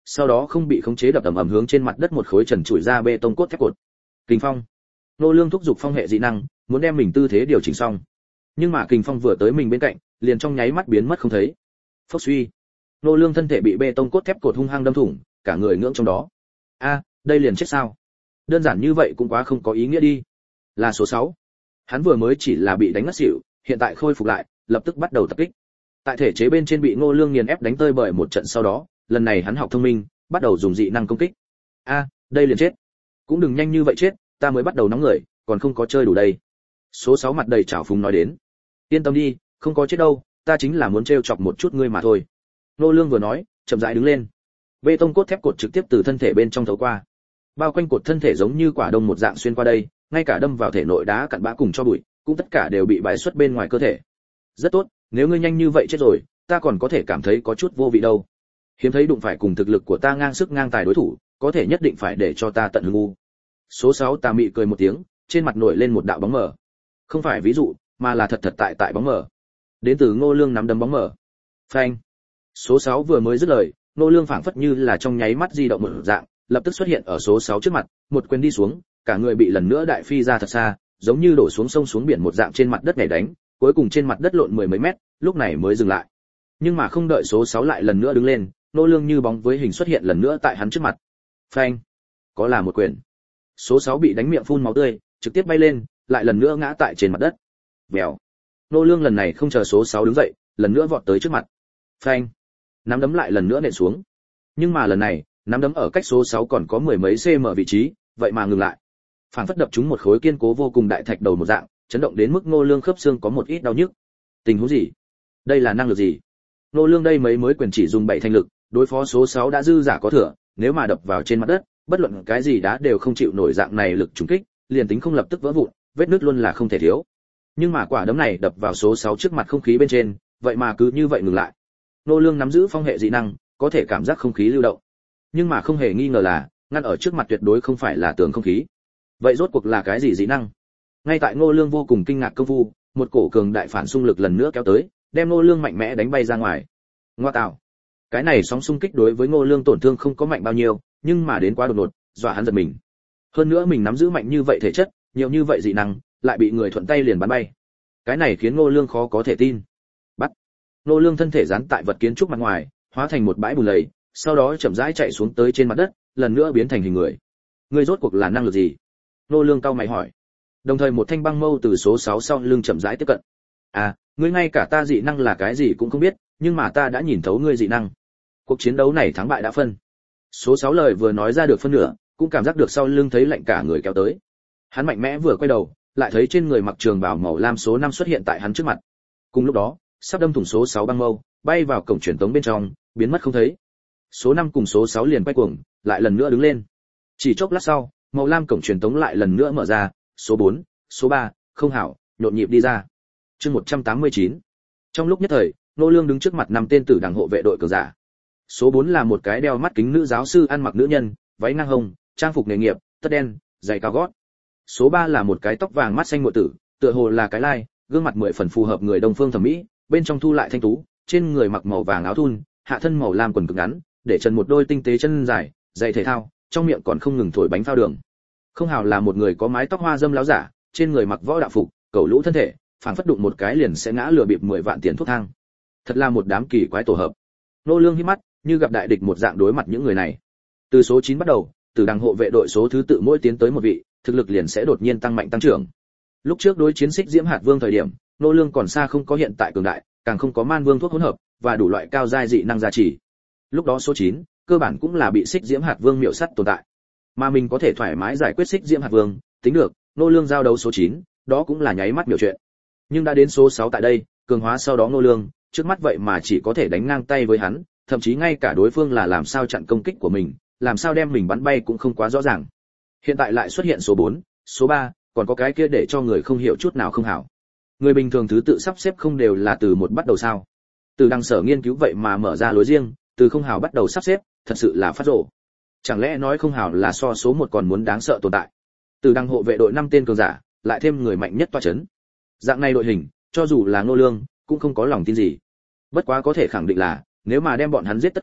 sau đó không bị khống chế đập ầm ầm hướng trên mặt đất một khối trần trụi ra bê tông cốt thép cột. Kình phong. Nô Lương thúc giục phong hệ dị năng, muốn đem mình tư thế điều chỉnh xong. Nhưng mà kình phong vừa tới mình bên cạnh, liền trong nháy mắt biến mất không thấy. Phốc suy. Nô Lương thân thể bị bê tông cốt thép cột hung hăng đâm thủng, cả người ngưỡng trong đó. A, đây liền chết sao? Đơn giản như vậy cũng quá không có ý nghĩa đi. Là số 6. Hắn vừa mới chỉ là bị đánh ngất xỉu, hiện tại khôi phục lại, lập tức bắt đầu tập kích. Tại thể chế bên trên bị Ngô Lương nghiền ép đánh tơi bời một trận sau đó, lần này hắn học thông minh, bắt đầu dùng dị năng công kích. A, đây liền chết. Cũng đừng nhanh như vậy chết, ta mới bắt đầu nóng người, còn không có chơi đủ đây. Số 6 mặt đầy trào phúng nói đến. Yên tâm đi, không có chết đâu, ta chính là muốn trêu chọc một chút ngươi mà thôi. Ngô Lương vừa nói, chậm rãi đứng lên. Bê tông cốt thép cột trực tiếp từ thân thể bên trong thấu qua. Bao quanh cột thân thể giống như quả đông một dạng xuyên qua đây, ngay cả đâm vào thể nội đá cặn bã cùng cho bụi, cũng tất cả đều bị bài xuất bên ngoài cơ thể. Rất tốt, nếu ngươi nhanh như vậy chết rồi, ta còn có thể cảm thấy có chút vô vị đâu. Hiếm thấy đụng phải cùng thực lực của ta ngang sức ngang tài đối thủ, có thể nhất định phải để cho ta tận hưởng ngu. Số 6 tà mị cười một tiếng, trên mặt nổi lên một đạo bóng mờ. Không phải ví dụ, mà là thật tại bóng mờ. Đến từ Ngô Lương nắm đấm bóng mờ. Phanh. Số 6 vừa mới dứt lời, Ngô Lương phảng phất như là trong nháy mắt di động một dạng, lập tức xuất hiện ở số 6 trước mặt, một quyền đi xuống, cả người bị lần nữa đại phi ra thật xa, giống như đổ xuống sông xuống biển một dạng trên mặt đất nhảy đánh, cuối cùng trên mặt đất lộn mười mấy mét, lúc này mới dừng lại. Nhưng mà không đợi số 6 lại lần nữa đứng lên, Ngô Lương như bóng với hình xuất hiện lần nữa tại hắn trước mặt. Phanh. Có là một quyền. Số 6 bị đánh miệng phun máu tươi, trực tiếp bay lên, lại lần nữa ngã tại trên mặt đất. Vèo. Ngô Lương lần này không chờ số 6 đứng dậy, lần nữa vọt tới trước mặt. Phanh. Nắm đấm lại lần nữa nện xuống. Nhưng mà lần này, nắm đấm ở cách số 6 còn có mười mấy cm vị trí, vậy mà ngừng lại. Phản phất đập trúng một khối kiên cố vô cùng đại thạch đầu một dạng, chấn động đến mức Ngô Lương khớp xương có một ít đau nhức. Tình huống gì? Đây là năng lực gì? Ngô Lương đây mấy mới quyền chỉ dùng 7 thành lực, đối phó số 6 đã dư giả có thừa, nếu mà đập vào trên mặt đất, bất luận cái gì đá đều không chịu nổi dạng này lực trùng kích, liền tính không lập tức vỡ vụn, vết nứt luôn là không thể thiếu. Nhưng mà quả đấm này đập vào số 6 trước mặt không khí bên trên, vậy mà cứ như vậy ngừng lại. Ngô Lương nắm giữ phong hệ dị năng, có thể cảm giác không khí lưu động. Nhưng mà không hề nghi ngờ là, ngăn ở trước mặt tuyệt đối không phải là tường không khí. Vậy rốt cuộc là cái gì dị năng? Ngay tại Ngô Lương vô cùng kinh ngạc công phu, một cổ cường đại phản xung lực lần nữa kéo tới, đem Ngô Lương mạnh mẽ đánh bay ra ngoài. Ngoa tạo. Cái này sóng xung kích đối với Ngô Lương tổn thương không có mạnh bao nhiêu, nhưng mà đến quá đột ngột, dọa hắn giật mình. Hơn nữa mình nắm giữ mạnh như vậy thể chất, nhiều như vậy dị năng, lại bị người thuận tay liền bắn bay. Cái này khiến Ngô Lương khó có thể tin. Bắt. Ngô Lương thân thể dán tại vật kiến trúc mặt ngoài, hóa thành một bãi bùn lầy, sau đó chậm rãi chạy xuống tới trên mặt đất, lần nữa biến thành hình người. Ngươi rốt cuộc là năng lực gì? Ngô Lương cau mày hỏi. Đồng thời một thanh băng mâu từ số 6 sau lưng chậm rãi tiếp cận. À, ngươi ngay cả ta dị năng là cái gì cũng không biết, nhưng mà ta đã nhìn thấu ngươi dị năng. Cuộc chiến đấu này thắng bại đã phân. Số 6 lời vừa nói ra được phân nửa, cũng cảm giác được sau lưng thấy lạnh cả người kéo tới. Hắn mạnh mẽ vừa quay đầu, lại thấy trên người mặc trường bào màu lam số 5 xuất hiện tại hắn trước mặt. Cùng lúc đó, sắp đâm thủng số 6 băng mâu, bay vào cổng truyền tống bên trong, biến mất không thấy. Số 5 cùng số 6 liền quay cuồng, lại lần nữa đứng lên. Chỉ chốc lát sau, màu lam cổng truyền tống lại lần nữa mở ra, số 4, số 3, không hảo, nhộn nhịp đi ra. Chương 189. Trong lúc nhất thời, Ngô Lương đứng trước mặt 5 tên tử đẳng hộ vệ đội cường giả. Số 4 là một cái đeo mắt kính nữ giáo sư ăn mặc nữ nhân, váy ngang hông, trang phục nghề nghiệp, tất đen, giày cao gót. Số 3 là một cái tóc vàng mắt xanh muội tử, tựa hồ là cái lai, gương mặt 10 phần phù hợp người Đông phương thẩm mỹ, bên trong thu lại thanh tú, trên người mặc màu vàng áo thun, hạ thân màu lam quần cực ngắn, để chân một đôi tinh tế chân dài, giày thể thao, trong miệng còn không ngừng thổi bánh phao đường. Không hào là một người có mái tóc hoa dâm láo giả, trên người mặc võ đạo phục, cẩu lũ thân thể, phảng phất đụng một cái liền sẽ ngã lừa bịp 10 vạn tiền thuốc thang. Thật là một đám kỳ quái tổ hợp. Ngô Lương hí mắt, như gặp đại địch một dạng đối mặt những người này. Từ số 9 bắt đầu, từ đằng hộ vệ đội số thứ tự mỗi tiến tới một vị, thực lực liền sẽ đột nhiên tăng mạnh tăng trưởng. Lúc trước đối chiến Xích Diễm Hạt Vương thời điểm, Ngô Lương còn xa không có hiện tại cường đại, càng không có Man Vương thuốc hỗn hợp và đủ loại cao giai dị năng gia trì. Lúc đó số 9, cơ bản cũng là bị Xích Diễm Hạt Vương miểu sát tồn tại. Mà mình có thể thoải mái giải quyết Xích Diễm Hạt Vương, tính được, Ngô Lương giao đấu số 9, đó cũng là nháy mắt miểu chuyện. Nhưng đã đến số 6 tại đây, cường hóa sau đó Ngô Lương, trước mắt vậy mà chỉ có thể đánh ngang tay với hắn, thậm chí ngay cả đối phương là làm sao chặn công kích của mình, làm sao đem mình bắn bay cũng không quá rõ ràng. Hiện tại lại xuất hiện số 4, số 3, còn có cái kia để cho người không hiểu chút nào không hảo. Người bình thường thứ tự sắp xếp không đều là từ một bắt đầu sao? Từ đằng sở nghiên cứu vậy mà mở ra lối riêng, từ không hảo bắt đầu sắp xếp, thật sự là phát rồ. Chẳng lẽ nói không hảo là so số 1 còn muốn đáng sợ tồn tại? Từ đằng hộ vệ đội 5 tên cường giả, lại thêm người mạnh nhất toa chấn. Dạng này đội hình, cho dù là Ngô Lương, cũng không có lòng tin gì. Bất quá có thể khẳng định là, nếu mà đem bọn hắn giết tất cả,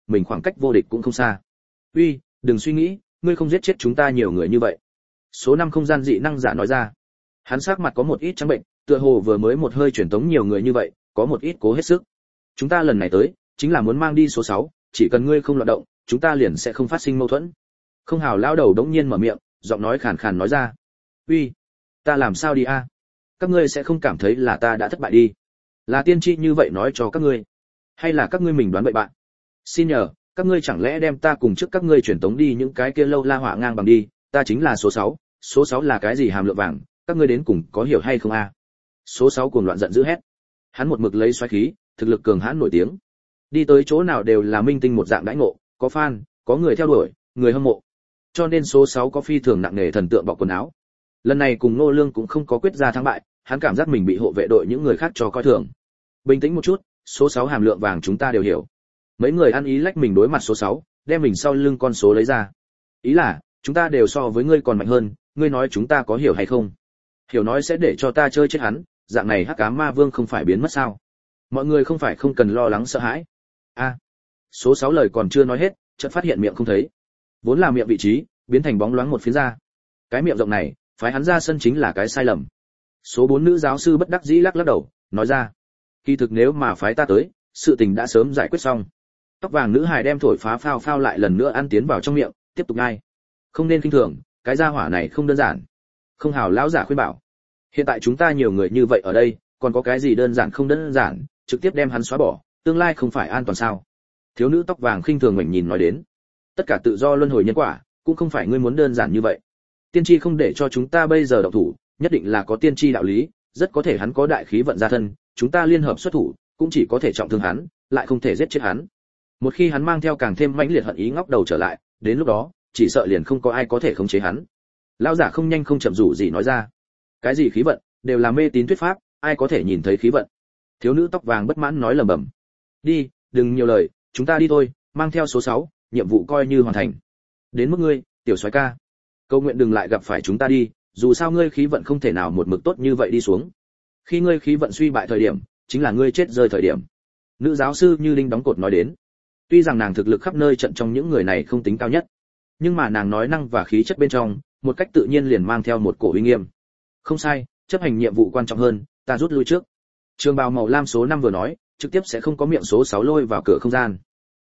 mình khoảng cách vô địch cũng không xa. Uy, đừng suy nghĩ, ngươi không giết chết chúng ta nhiều người như vậy. Số 5 không gian dị năng giả nói ra. Hắn sắc mặt có một ít trắng bệnh, tựa hồ vừa mới một hơi truyền tống nhiều người như vậy, có một ít cố hết sức. Chúng ta lần này tới, chính là muốn mang đi số 6, chỉ cần ngươi không loạn động, chúng ta liền sẽ không phát sinh mâu thuẫn. Không hào lão đầu đống nhiên mở miệng, giọng nói khàn khàn nói ra. Uy, ta làm sao đi a? Các ngươi sẽ không cảm thấy là ta đã thất bại đi? Là tiên tri như vậy nói cho các ngươi, hay là các ngươi mình đoán bậy bạn? Xin nhờ, các ngươi chẳng lẽ đem ta cùng trước các ngươi truyền tống đi những cái kia lâu la hỏa ngang bằng đi, ta chính là số 6, số 6 là cái gì hàm lượng vàng, các ngươi đến cùng có hiểu hay không a? Số 6 cuồng loạn giận dữ hét. Hắn một mực lấy xoáy khí, thực lực cường hãn nổi tiếng. Đi tới chỗ nào đều là minh tinh một dạng đãi ngộ, có fan, có người theo đuổi, người hâm mộ. Cho nên số 6 có phi thường nặng nề thần tượng bọc quần áo. Lần này cùng Ngô Lương cũng không có quyết ra thắng bại, hắn cảm giác mình bị hộ vệ đội những người khác cho coi thường. Bình tĩnh một chút, số 6 hàm lượng vàng chúng ta đều hiểu. Mấy người ăn ý lách mình đối mặt số 6, đem mình sau lưng con số lấy ra. Ý là, chúng ta đều so với ngươi còn mạnh hơn, ngươi nói chúng ta có hiểu hay không? Hiểu nói sẽ để cho ta chơi chết hắn, dạng này Hắc Ám Ma Vương không phải biến mất sao? Mọi người không phải không cần lo lắng sợ hãi. A. Số 6 lời còn chưa nói hết, chợt phát hiện miệng không thấy. Vốn là miệng vị trí, biến thành bóng loáng một phiến ra. Cái miệng rộng này, phái hắn ra sân chính là cái sai lầm. Số 4 nữ giáo sư bất đắc dĩ lắc lắc đầu, nói ra: "Kỳ thực nếu mà phái ta tới, sự tình đã sớm giải quyết xong." Tóc vàng nữ hài đem thổi phá phao phao lại lần nữa ăn tiến vào trong miệng, tiếp tục nhai. Không nên khinh thường, cái gia hỏa này không đơn giản. Không hào lão giả khuyên bảo. Hiện tại chúng ta nhiều người như vậy ở đây, còn có cái gì đơn giản không đơn giản, trực tiếp đem hắn xóa bỏ, tương lai không phải an toàn sao? Thiếu nữ tóc vàng khinh thường ngoảnh nhìn nói đến. Tất cả tự do luân hồi nhân quả, cũng không phải ngươi muốn đơn giản như vậy. Tiên tri không để cho chúng ta bây giờ động thủ, nhất định là có tiên tri đạo lý, rất có thể hắn có đại khí vận gia thân, chúng ta liên hợp xuất thủ, cũng chỉ có thể trọng thương hắn, lại không thể giết chết hắn. Một khi hắn mang theo càng thêm mãnh liệt hận ý ngóc đầu trở lại, đến lúc đó, chỉ sợ liền không có ai có thể khống chế hắn. Lão giả không nhanh không chậm rủ gì nói ra. Cái gì khí vận, đều là mê tín thuyết pháp, ai có thể nhìn thấy khí vận? Thiếu nữ tóc vàng bất mãn nói lẩm bẩm. Đi, đừng nhiều lời, chúng ta đi thôi, mang theo số 6, nhiệm vụ coi như hoàn thành. Đến mức ngươi, tiểu soái ca, cầu nguyện đừng lại gặp phải chúng ta đi, dù sao ngươi khí vận không thể nào một mực tốt như vậy đi xuống. Khi ngươi khí vận suy bại thời điểm, chính là ngươi chết rơi thời điểm. Nữ giáo sư như đinh đóng cột nói đến. Tuy rằng nàng thực lực khắp nơi trận trong những người này không tính cao nhất, nhưng mà nàng nói năng và khí chất bên trong, một cách tự nhiên liền mang theo một cổ uy nghiêm. Không sai, chấp hành nhiệm vụ quan trọng hơn, ta rút lui trước. Trường bào màu lam số 5 vừa nói, trực tiếp sẽ không có miệng số 6 lôi vào cửa không gian.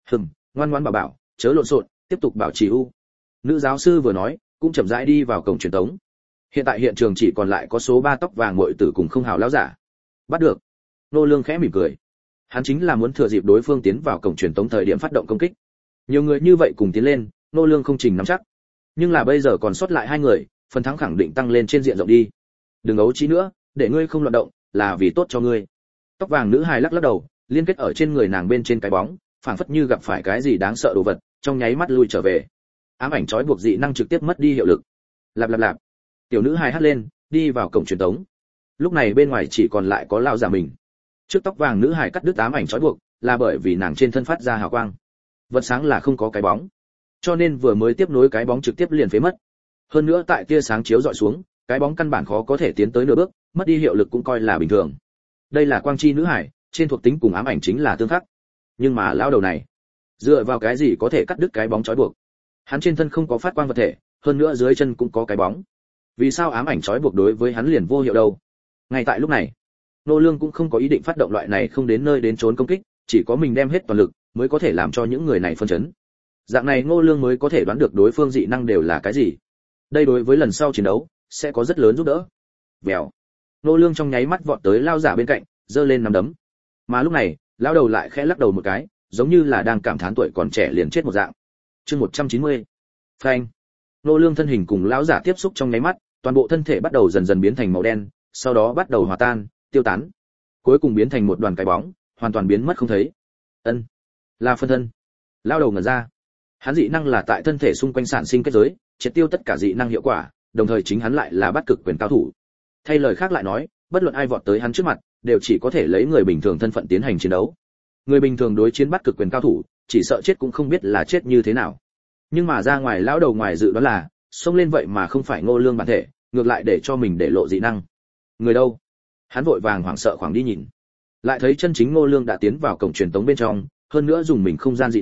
Ngoan ngoãn bảo bảo, chớ lộn xộn, tiếp tục bảo trì u. Nữ giáo sư vừa nói, cũng chậm rãi đi vào cổng truyền tống. Hiện tại hiện trường chỉ còn lại có số 3 tóc vàng muội tử cùng không hào lão giả. Bắt được. Nô Lương khẽ mỉm cười. Hắn chính là muốn thừa dịp đối phương tiến vào cổng truyền tống thời điểm phát động công kích. Nhiều người như vậy cùng tiến lên, Nô Lương không trình nắm chắc. Nhưng là bây giờ còn sót lại 2 người, phần thắng khẳng định tăng lên trên diện rộng đi. Đừng ấu trí nữa, để ngươi không loạn động, là vì tốt cho ngươi. Tóc vàng nữ hài lắc lắc đầu, liên kết ở trên người nàng bên trên cái bóng, phảng phất như gặp phải cái gì đáng sợ đồ vật, trong nháy mắt lui trở về. Ám ảnh trói buộc dị năng trực tiếp mất đi hiệu lực. Lạp lạp lạp. Tiểu nữ hài hắt lên, đi vào cổng truyền tống. Lúc này bên ngoài chỉ còn lại có lão giả mình. Trước tóc vàng nữ hài cắt đứt ám ảnh trói buộc, là bởi vì nàng trên thân phát ra hào quang. Vật sáng là không có cái bóng, cho nên vừa mới tiếp nối cái bóng trực tiếp liền phế mất. Hơn nữa tại tia sáng chiếu dọi xuống, cái bóng căn bản khó có thể tiến tới nửa bước, mất đi hiệu lực cũng coi là bình thường. Đây là quang chi nữ hải, trên thuộc tính cùng ám ảnh chính là tương khắc. Nhưng mà lão đầu này, dựa vào cái gì có thể cắt đứt cái bóng trói buộc? Hắn trên thân không có phát quang vật thể, hơn nữa dưới chân cũng có cái bóng. Vì sao ám ảnh trói buộc đối với hắn liền vô hiệu đâu? Ngay tại lúc này, Nô Lương cũng không có ý định phát động loại này không đến nơi đến trốn công kích, chỉ có mình đem hết toàn lực mới có thể làm cho những người này phân chấn. Dạng này Nô Lương mới có thể đoán được đối phương dị năng đều là cái gì. Đây đối với lần sau chiến đấu sẽ có rất lớn giúp đỡ. Vèo. Nô Lương trong nháy mắt vọt tới lao giả bên cạnh, giơ lên nắm đấm. Mà lúc này, lão đầu lại khẽ lắc đầu một cái, giống như là đang cảm thán tuổi còn trẻ liền chết một dạng. Chương 190. Phanh. Nô Lương thân hình cùng lão giả tiếp xúc trong nháy mắt, toàn bộ thân thể bắt đầu dần dần biến thành màu đen, sau đó bắt đầu hòa tan, tiêu tán. Cuối cùng biến thành một đoàn cái bóng, hoàn toàn biến mất không thấy. Ân, là phân thân. Lão đầu ngẩn ra. Hắn dị năng là tại thân thể xung quanh sản sinh kết giới, triệt tiêu tất cả dị năng hiệu quả, đồng thời chính hắn lại là bắt cực quyền cao thủ. Thay lời khác lại nói, bất luận ai vọt tới hắn trước mặt, đều chỉ có thể lấy người bình thường thân phận tiến hành chiến đấu. Người bình thường đối chiến bắt cực quyền cao thủ, chỉ sợ chết cũng không biết là chết như thế nào. Nhưng mà ra ngoài lão đầu ngoài dự đoán là, xông lên vậy mà không phải Ngô Lương bản thể, ngược lại để cho mình để lộ dị năng. Người đâu? Hắn vội vàng hoảng sợ khoảng đi nhìn. Lại thấy chân chính Ngô Lương đã tiến vào cổng truyền tống bên trong, hơn nữa dùng mình không gian dị năng,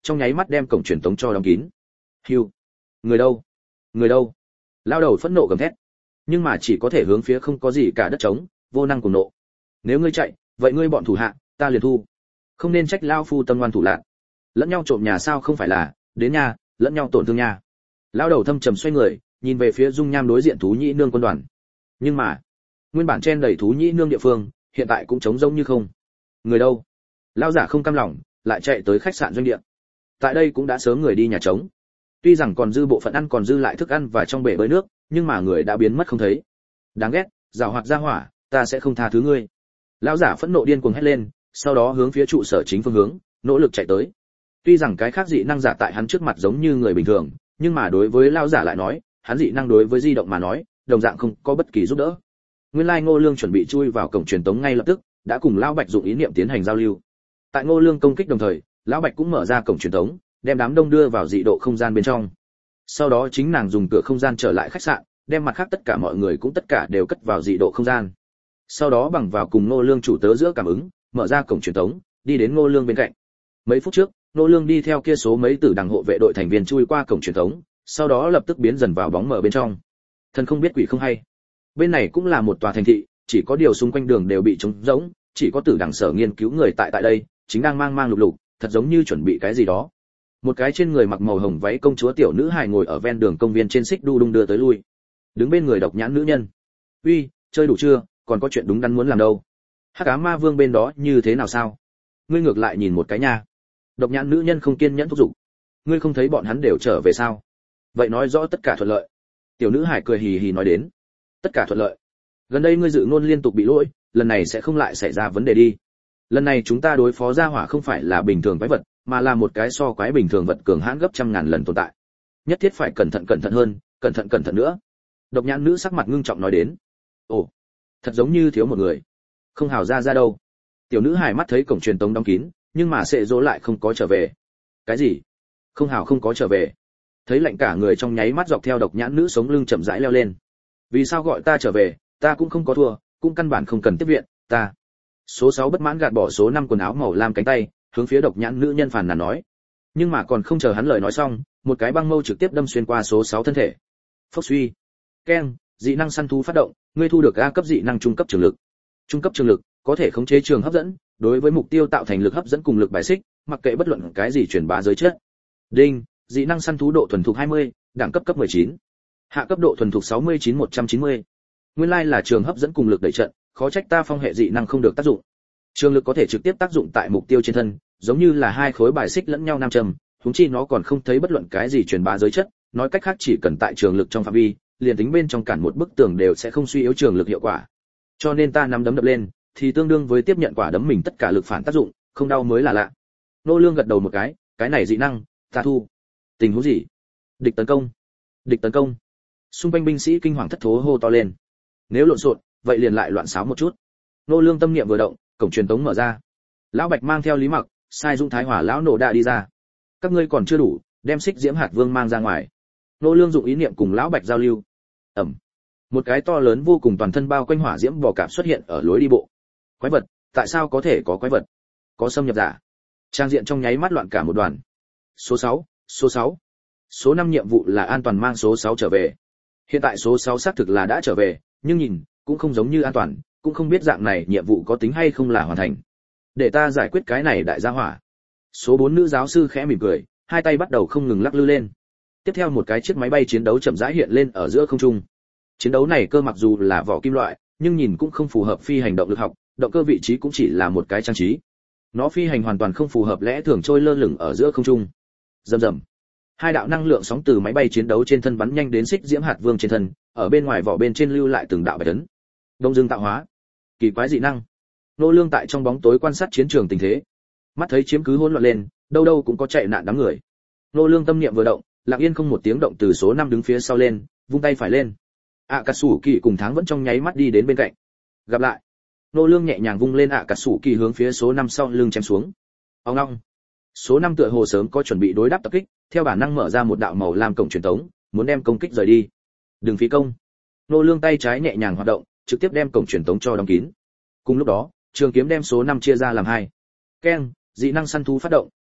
trong nháy mắt đem cổng truyền tống cho đóng kín. Hưu, người đâu, người đâu? Lao đầu phẫn nộ gầm thét, nhưng mà chỉ có thể hướng phía không có gì cả đất trống, vô năng cùng nộ. Nếu ngươi chạy, vậy ngươi bọn thủ hạ, ta liền thu. Không nên trách lao phu tâm ngoan thủ lạn. Lẫn nhau trộm nhà sao không phải là, đến nhà, lẫn nhau tổn thương nhà. Lao đầu thâm trầm xoay người, nhìn về phía dung nham đối diện thú nhĩ nương quân đoàn. Nhưng mà, nguyên bản chen đầy thú nhĩ nương địa phương, hiện tại cũng trống rỗng như không. Người đâu? Lao giả không cam lòng, lại chạy tới khách sạn doanh địa. Tại đây cũng đã sớm người đi nhà trống. Tuy rằng còn dư bộ phận ăn còn dư lại thức ăn và trong bể bơi nước, nhưng mà người đã biến mất không thấy. Đáng ghét, giàu hoạt ra hỏa, ta sẽ không tha thứ ngươi. Lão giả phẫn nộ điên cuồng hét lên, sau đó hướng phía trụ sở chính phương hướng, nỗ lực chạy tới. Tuy rằng cái khác dị năng giả tại hắn trước mặt giống như người bình thường, nhưng mà đối với lão giả lại nói, hắn dị năng đối với di động mà nói, đồng dạng không có bất kỳ giúp đỡ. Nguyên lai Ngô Lương chuẩn bị chui vào cổng truyền tống ngay lập tức, đã cùng lão Bạch dụng ý niệm tiến hành giao lưu. Tại Ngô Lương công kích đồng thời, lão Bạch cũng mở ra cổng truyền tống, đem đám đông đưa vào dị độ không gian bên trong. Sau đó chính nàng dùng cửa không gian trở lại khách sạn, đem mặt khác tất cả mọi người cũng tất cả đều cất vào dị độ không gian. Sau đó bằng vào cùng Ngô Lương chủ tớ giữa cảm ứng, mở ra cổng truyền tống, đi đến Ngô Lương bên cạnh. Mấy phút trước, Ngô Lương đi theo kia số mấy tử đằng hộ vệ đội thành viên chui qua cổng truyền tống, sau đó lập tức biến dần vào bóng mờ bên trong. Thần không biết quỷ không hay. Bên này cũng là một tòa thành thị, chỉ có điều xung quanh đường đều bị trống rỗng, chỉ có tử đằng sở nghiên cứu người tại đây, chính đang mang lục lục, thật giống như chuẩn bị cái gì đó. Một cái trên người mặc màu hồng váy công chúa tiểu nữ hài ngồi ở ven đường công viên trên xích đu đung đưa tới lui. Đứng bên người độc nhãn nữ nhân. "Uy, chơi đủ chưa, còn có chuyện đúng đắn muốn làm đâu?" Hắc Ám Ma Vương bên đó như thế nào sao? Ngươi ngược lại nhìn một cái nha. Độc nhãn nữ nhân không kiên nhẫn thúc giục. Ngươi không thấy bọn hắn đều trở về sao? Vậy nói rõ tất cả thuận lợi. Tiểu nữ hải cười hì hì nói đến. Tất cả thuận lợi. Gần đây ngươi dự ngôn liên tục bị lỗi, lần này sẽ không lại xảy ra vấn đề đi. Lần này chúng ta đối phó gia hỏa không phải là bình thường quái vật, mà là một cái so quái bình thường vật cường hãn gấp trăm ngàn lần tồn tại. Nhất thiết phải cẩn thận hơn, cẩn thận nữa. Độc nhãn nữ sắc mặt ngưng trọng nói đến. Ồ, thật giống như thiếu một người. Không hào ra đâu. Tiểu nữ hài mắt thấy cổng truyền tống đóng kín, nhưng mà sệ dỗ lại không có trở về. Cái gì? Không hào không có trở về. Thấy lạnh cả người trong nháy mắt dọc theo độc nhãn nữ sống lưng chậm rãi leo lên. Vì sao gọi ta trở về, ta cũng không có thua, cũng căn bản không cần tiếp viện, ta. Số 6 bất mãn gạt bỏ số 5 quần áo màu lam cánh tay, hướng phía độc nhãn nữ nhân phàn nàn nói. Nhưng mà còn không chờ hắn lời nói xong, một cái băng mâu trực tiếp đâm xuyên qua số 6 thân thể. Phốc suy. Keng, dị năng săn thú phát động, ngươi thu được A cấp dị năng trung cấp trường lực. Trung cấp trường lực có thể khống chế trường hấp dẫn, đối với mục tiêu tạo thành lực hấp dẫn cùng lực bài xích, mặc kệ bất luận cái gì truyền bá giới chất. Đinh, dị năng săn thú độ thuần thục 20, đẳng cấp cấp 19. Hạ cấp độ thuần thục 69-190. Nguyên lai là trường hấp dẫn cùng lực đẩy trận, khó trách ta phong hệ dị năng không được tác dụng. Trường lực có thể trực tiếp tác dụng tại mục tiêu trên thân, giống như là hai khối bài xích lẫn nhau nam châm, huống chi nó còn không thấy bất luận cái gì truyền bá giới chất, nói cách khác chỉ cần tại trường lực trong phạm vi, liền tính bên trong cản một bức tường đều sẽ không suy yếu trường lực hiệu quả. Cho nên ta nắm đấm đập lên, thì tương đương với tiếp nhận quả đấm mình tất cả lực phản tác dụng, không đau mới là lạ. Nô Lương gật đầu một cái này dị năng, ta thu. Tình huống gì? Địch tấn công. Địch tấn công. Xung quanh binh sĩ kinh hoàng thất thố hô to lên. Nếu lộn xộn, vậy liền lại loạn xáo một chút. Nô Lương tâm niệm vừa động, cổng truyền tống mở ra. Lão Bạch mang theo Lý Mặc, Sai Dung Thái Hỏa lão nổ đạ đi ra. Các ngươi còn chưa đủ, đem Xích Diễm Hạt Vương mang ra ngoài. Nô Lương dụng ý niệm cùng lão Bạch giao lưu. Một cái to lớn vô cùng toàn thân bao quanh hỏa diễm bò cạp xuất hiện ở lối đi bộ. Quái vật, tại sao có thể có quái vật? Có xâm nhập giả. Trang diện trong nháy mắt loạn cả một đoàn. Số 6, số 6. Số 5 nhiệm vụ là an toàn mang số 6 trở về. Hiện tại số 6 xác thực là đã trở về, nhưng nhìn cũng không giống như an toàn, cũng không biết dạng này nhiệm vụ có tính hay không là hoàn thành. Để ta giải quyết cái này đại gia hỏa. Số 4 nữ giáo sư khẽ mỉm cười, hai tay bắt đầu không ngừng lắc lư lên. Tiếp theo một cái chiếc máy bay chiến đấu chậm rãi hiện lên ở giữa không trung. Chiến đấu này cơ mặc dù là vỏ kim loại, nhưng nhìn cũng không phù hợp phi hành động lực học, động cơ vị trí cũng chỉ là một cái trang trí. Nó phi hành hoàn toàn không phù hợp lẽ thường trôi lơ lửng ở giữa không trung. Rầm rầm. Hai đạo năng lượng sóng từ máy bay chiến đấu trên thân bắn nhanh đến Xích Diễm Hạt Vương trên thân, ở bên ngoài vỏ bên trên lưu lại từng đạo bạch ấn. Đông Dương tạo hóa, kỳ quái dị năng. Nô Lương tại trong bóng tối quan sát chiến trường tình thế, mắt thấy chiếm cứ hỗn loạn lên, đâu đâu cũng có chạy nạn đám người. Nô Lương tâm niệm vừa động, lặng yên không một tiếng động từ số 5 đứng phía sau lên, vung tay phải lên. Cà Sủ Kỳ cùng Tháng vẫn trong nháy mắt đi đến bên cạnh. Gặp lại. Nô Lương nhẹ nhàng vung lên Cà Sủ Kỳ hướng phía số 5 sau lưng chém xuống. Ong ong. Số 5 tựa hồ sớm có chuẩn bị đối đáp tập kích, theo bản năng mở ra một đạo màu lam cổng truyền tống, muốn đem công kích rời đi. Đừng phí công. Nô Lương tay trái nhẹ nhàng hoạt động, trực tiếp đem cổng truyền tống cho đóng kín. Cùng lúc đó, trường kiếm đem số 5 chia ra làm hai. Keng, dị năng săn thú phát động,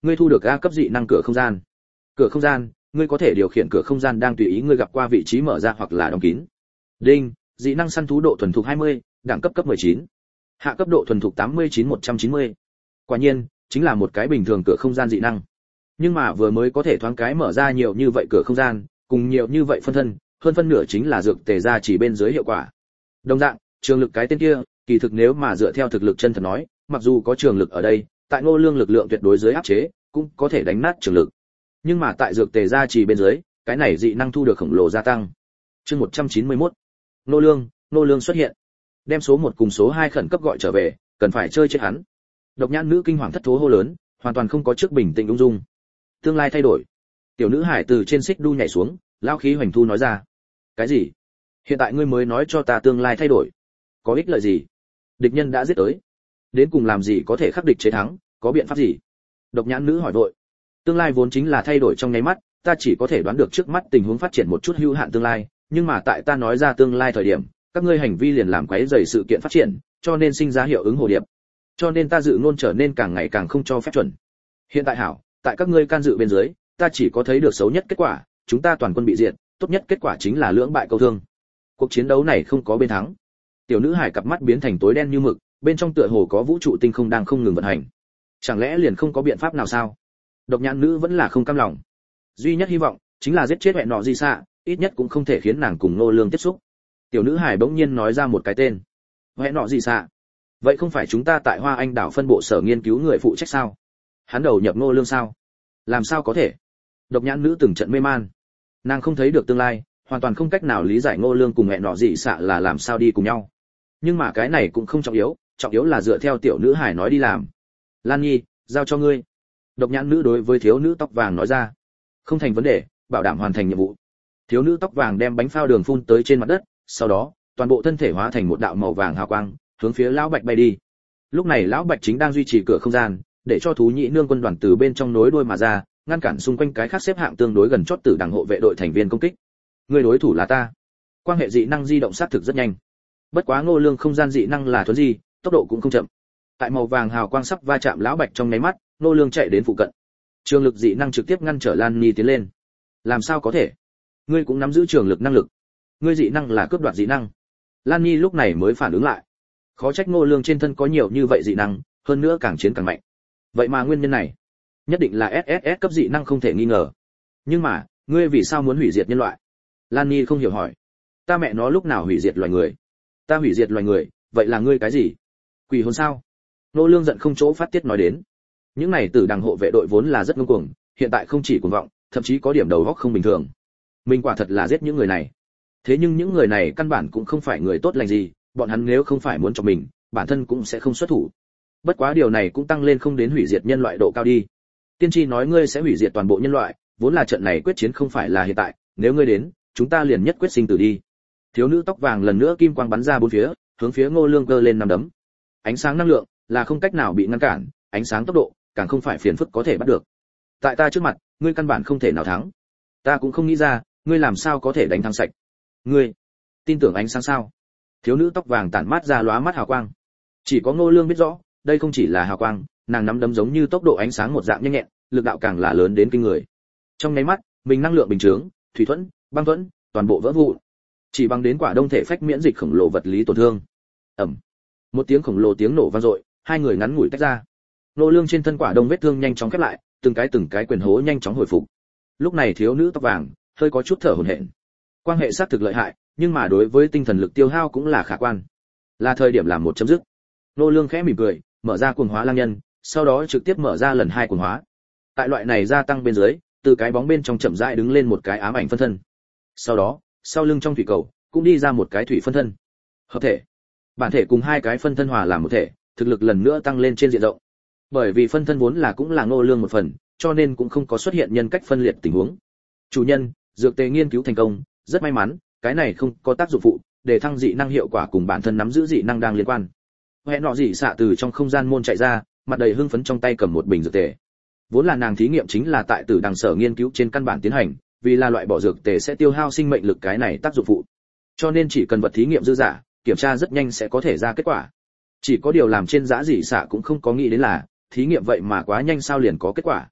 Ngươi thu được A cấp dị năng cửa không gian. Cửa không gian, ngươi có thể điều khiển cửa không gian đang tùy ý ngươi gặp qua vị trí mở ra hoặc là đóng kín. Đinh, dị năng săn thú độ thuần thục 20, đẳng cấp cấp 19. Hạ cấp độ thuần thục 89-190. Quả nhiên, chính là một cái bình thường cửa không gian dị năng. Nhưng mà vừa mới có thể thoáng cái mở ra nhiều như vậy cửa không gian, cùng nhiều như vậy phân thân, hơn phân nửa chính là dược tề ra chỉ bên dưới hiệu quả. Đồng dạng, trường lực cái tên kia, kỳ thực nếu mà dựa theo thực lực chân thật nói, mặc dù có trường lực ở đây, tại Ngô Lương lực lượng tuyệt đối dưới áp chế, cũng có thể đánh nát trường lực. Nhưng mà tại dược tề ra chỉ bên dưới, cái này dị năng thu được khổng lồ gia tăng. Chương 191. Ngô Lương xuất hiện. Đem số 1 cùng số 2 khẩn cấp gọi trở về, cần phải chơi chết hắn. Độc nhãn nữ kinh hoàng thất thố hô lớn, hoàn toàn không có trước bình tĩnh ung dung. Tương lai thay đổi. Tiểu nữ hải từ trên xích đu nhảy xuống, lao khí hoành thu nói ra. Cái gì? Hiện tại ngươi mới nói cho ta tương lai thay đổi? Có ích lợi gì? Địch nhân đã giết tới. Đến cùng làm gì có thể khắc địch chế thắng, có biện pháp gì? Độc nhãn nữ hỏi vội. Tương lai vốn chính là thay đổi trong nháy mắt, ta chỉ có thể đoán được trước mắt tình huống phát triển một chút hữu hạn tương lai, nhưng mà tại ta nói ra tương lai thời điểm, các ngươi hành vi liền làm quấy rầy sự kiện phát triển, cho nên sinh ra hiệu ứng hồ điệp. Cho nên ta dự ngôn trở nên càng ngày càng không cho phép chuẩn. Hiện tại hảo, tại các ngươi can dự bên dưới, ta chỉ có thấy được xấu nhất kết quả, chúng ta toàn quân bị diệt, tốt nhất kết quả chính là lưỡng bại câu thương. Cuộc chiến đấu này không có bên thắng. Tiểu nữ hải cặp mắt biến thành tối đen như mực, bên trong tựa hồ có vũ trụ tinh không đang không ngừng vận hành. Chẳng lẽ liền không có biện pháp nào sao? Độc nhãn nữ vẫn là không cam lòng. Duy nhất hy vọng chính là giết chết mẹ nọ gì xạ, ít nhất cũng không thể khiến nàng cùng Ngô Lương tiếp xúc. Tiểu nữ hải bỗng nhiên nói ra một cái tên. Mẹ nọ gì xạ? Vậy không phải chúng ta tại Hoa Anh đảo phân bộ sở nghiên cứu người phụ trách sao? Hắn đầu nhập Ngô Lương sao? Làm sao có thể? Độc nhãn nữ từng trận mê man. Nàng không thấy được tương lai, hoàn toàn không cách nào lý giải Ngô Lương cùng mẹ nọ gì xạ là làm sao đi cùng nhau. Nhưng mà cái này cũng không trọng yếu là dựa theo tiểu nữ hải nói đi làm. Lan Nhi, giao cho ngươi. Độc nhãn nữ đối với thiếu nữ tóc vàng nói ra. Không thành vấn đề, bảo đảm hoàn thành nhiệm vụ. Thiếu nữ tóc vàng đem bánh phao đường phun tới trên mặt đất, sau đó, toàn bộ thân thể hóa thành một đạo màu vàng hào quang, hướng phía lão Bạch bay đi. Lúc này lão Bạch chính đang duy trì cửa không gian, để cho thú nhĩ nương quân đoàn từ bên trong nối đuôi mà ra, ngăn cản xung quanh cái khác xếp hạng tương đối gần chót tử đằng hộ vệ đội thành viên công kích. Người đối thủ là ta. Quan hệ dị năng di động sát thực rất nhanh. Bất quá Ngô Lương không gian dị năng là thuần di, tốc độ cũng không chậm. Tại màu vàng hào quang sắp va chạm lão Bạch trong nháy mắt, Ngô Lương chạy đến phụ cận. Trường lực dị năng trực tiếp ngăn trở Lan Nhi tiến lên. Làm sao có thể? Ngươi cũng nắm giữ trường lực năng lực. Ngươi dị năng là cướp đoạt dị năng. Lan Nhi lúc này mới phản ứng lại. Khó trách Ngô Lương trên thân có nhiều như vậy dị năng, hơn nữa càng chiến càng mạnh. Vậy mà nguyên nhân này, nhất định là SSS cấp dị năng không thể nghi ngờ. Nhưng mà, ngươi vì sao muốn hủy diệt nhân loại? Lan Nhi không hiểu hỏi. Ta mẹ nó lúc nào hủy diệt loài người? Ta hủy diệt loài người, vậy là ngươi cái gì? Quỷ hồn sao? Ngô Lương giận không chỗ phát tiết nói đến. Những này tử đằng hộ vệ đội vốn là rất ngông cuồng, hiện tại không chỉ cuồng vọng, thậm chí có điểm đầu óc không bình thường. Mình quả thật là giết những người này. Thế nhưng những người này căn bản cũng không phải người tốt lành gì, bọn hắn nếu không phải muốn cho mình, bản thân cũng sẽ không xuất thủ. Bất quá điều này cũng tăng lên không đến hủy diệt nhân loại độ cao đi. Tiên tri nói ngươi sẽ hủy diệt toàn bộ nhân loại, vốn là trận này quyết chiến không phải là hiện tại, nếu ngươi đến, chúng ta liền nhất quyết sinh tử đi. Thiếu nữ tóc vàng lần nữa kim quang bắn ra bốn phía, hướng phía Ngô Lương cơ lên năm đấm. Ánh sáng năng lượng là không cách nào bị ngăn cản, ánh sáng tốc độ càng không phải phiền phức có thể bắt được. Tại ta trước mặt, ngươi căn bản không thể nào thắng. Ta cũng không nghĩ ra, ngươi làm sao có thể đánh thắng sạch. Ngươi tin tưởng ánh sáng sao? Thiếu nữ tóc vàng tản mát ra lóa mắt hào quang. Chỉ có Ngô Lương biết rõ, đây không chỉ là hào quang, nàng nắm đấm giống như tốc độ ánh sáng một dạng nhanh nhẹn, lực đạo càng là lớn đến kinh người. Trong nháy mắt, mình năng lượng bình chướng, thủy thuẫn, băng thuẫn, toàn bộ vỡ vụn. Chỉ bằng đến quả đông thể phách miễn dịch khổng lồ vật lý tổn thương. Ầm. Một tiếng khổng lồ tiếng nổ vang dội, hai người ngắn ngủi tách ra. Ngô Lương trên thân quả đông vết thương nhanh chóng khép lại, từng cái quyền hố nhanh chóng hồi phục. Lúc này thiếu nữ tóc vàng hơi có chút thở hổn hển. Quan hệ sát thực lợi hại, nhưng mà đối với tinh thần lực tiêu hao cũng là khả quan. Là thời điểm làm một chấm dứt. Ngô Lương khẽ mỉm cười, mở ra cuồng hóa lang nhân, sau đó trực tiếp mở ra lần 2 cuồng hóa. Tại loại này gia tăng bên dưới, từ cái bóng bên trong chậm rãi đứng lên một cái ám ảnh phân thân. Sau đó, sau lưng trong thủy cầu cũng đi ra một cái thủy phân thân. Hợp thể. Bản thể cùng hai cái phân thân hòa làm một thể, thực lực lần nữa tăng lên trên diện rộng. Bởi vì phân thân vốn là cũng là Ngô Lương một phần, cho nên cũng không có xuất hiện nhân cách phân liệt tình huống. Chủ nhân, dược tề nghiên cứu thành công, rất may mắn, cái này không có tác dụng phụ, để thăng dị năng hiệu quả cùng bản thân nắm giữ dị năng đang liên quan. Hẹn nọ dị xạ từ trong không gian môn chạy ra, mặt đầy hưng phấn trong tay cầm một bình dược tề. Vốn là nàng thí nghiệm chính là tại Tử Đằng sở nghiên cứu trên căn bản tiến hành, vì là loại bỏ dược tề sẽ tiêu hao sinh mệnh lực cái này tác dụng phụ. Cho nên chỉ cần vật thí nghiệm dư giả, kiểm tra rất nhanh sẽ có thể ra kết quả. Chỉ có điều làm trên giá dị xạ cũng không có nghĩ đến là, thí nghiệm vậy mà quá nhanh sao liền có kết quả.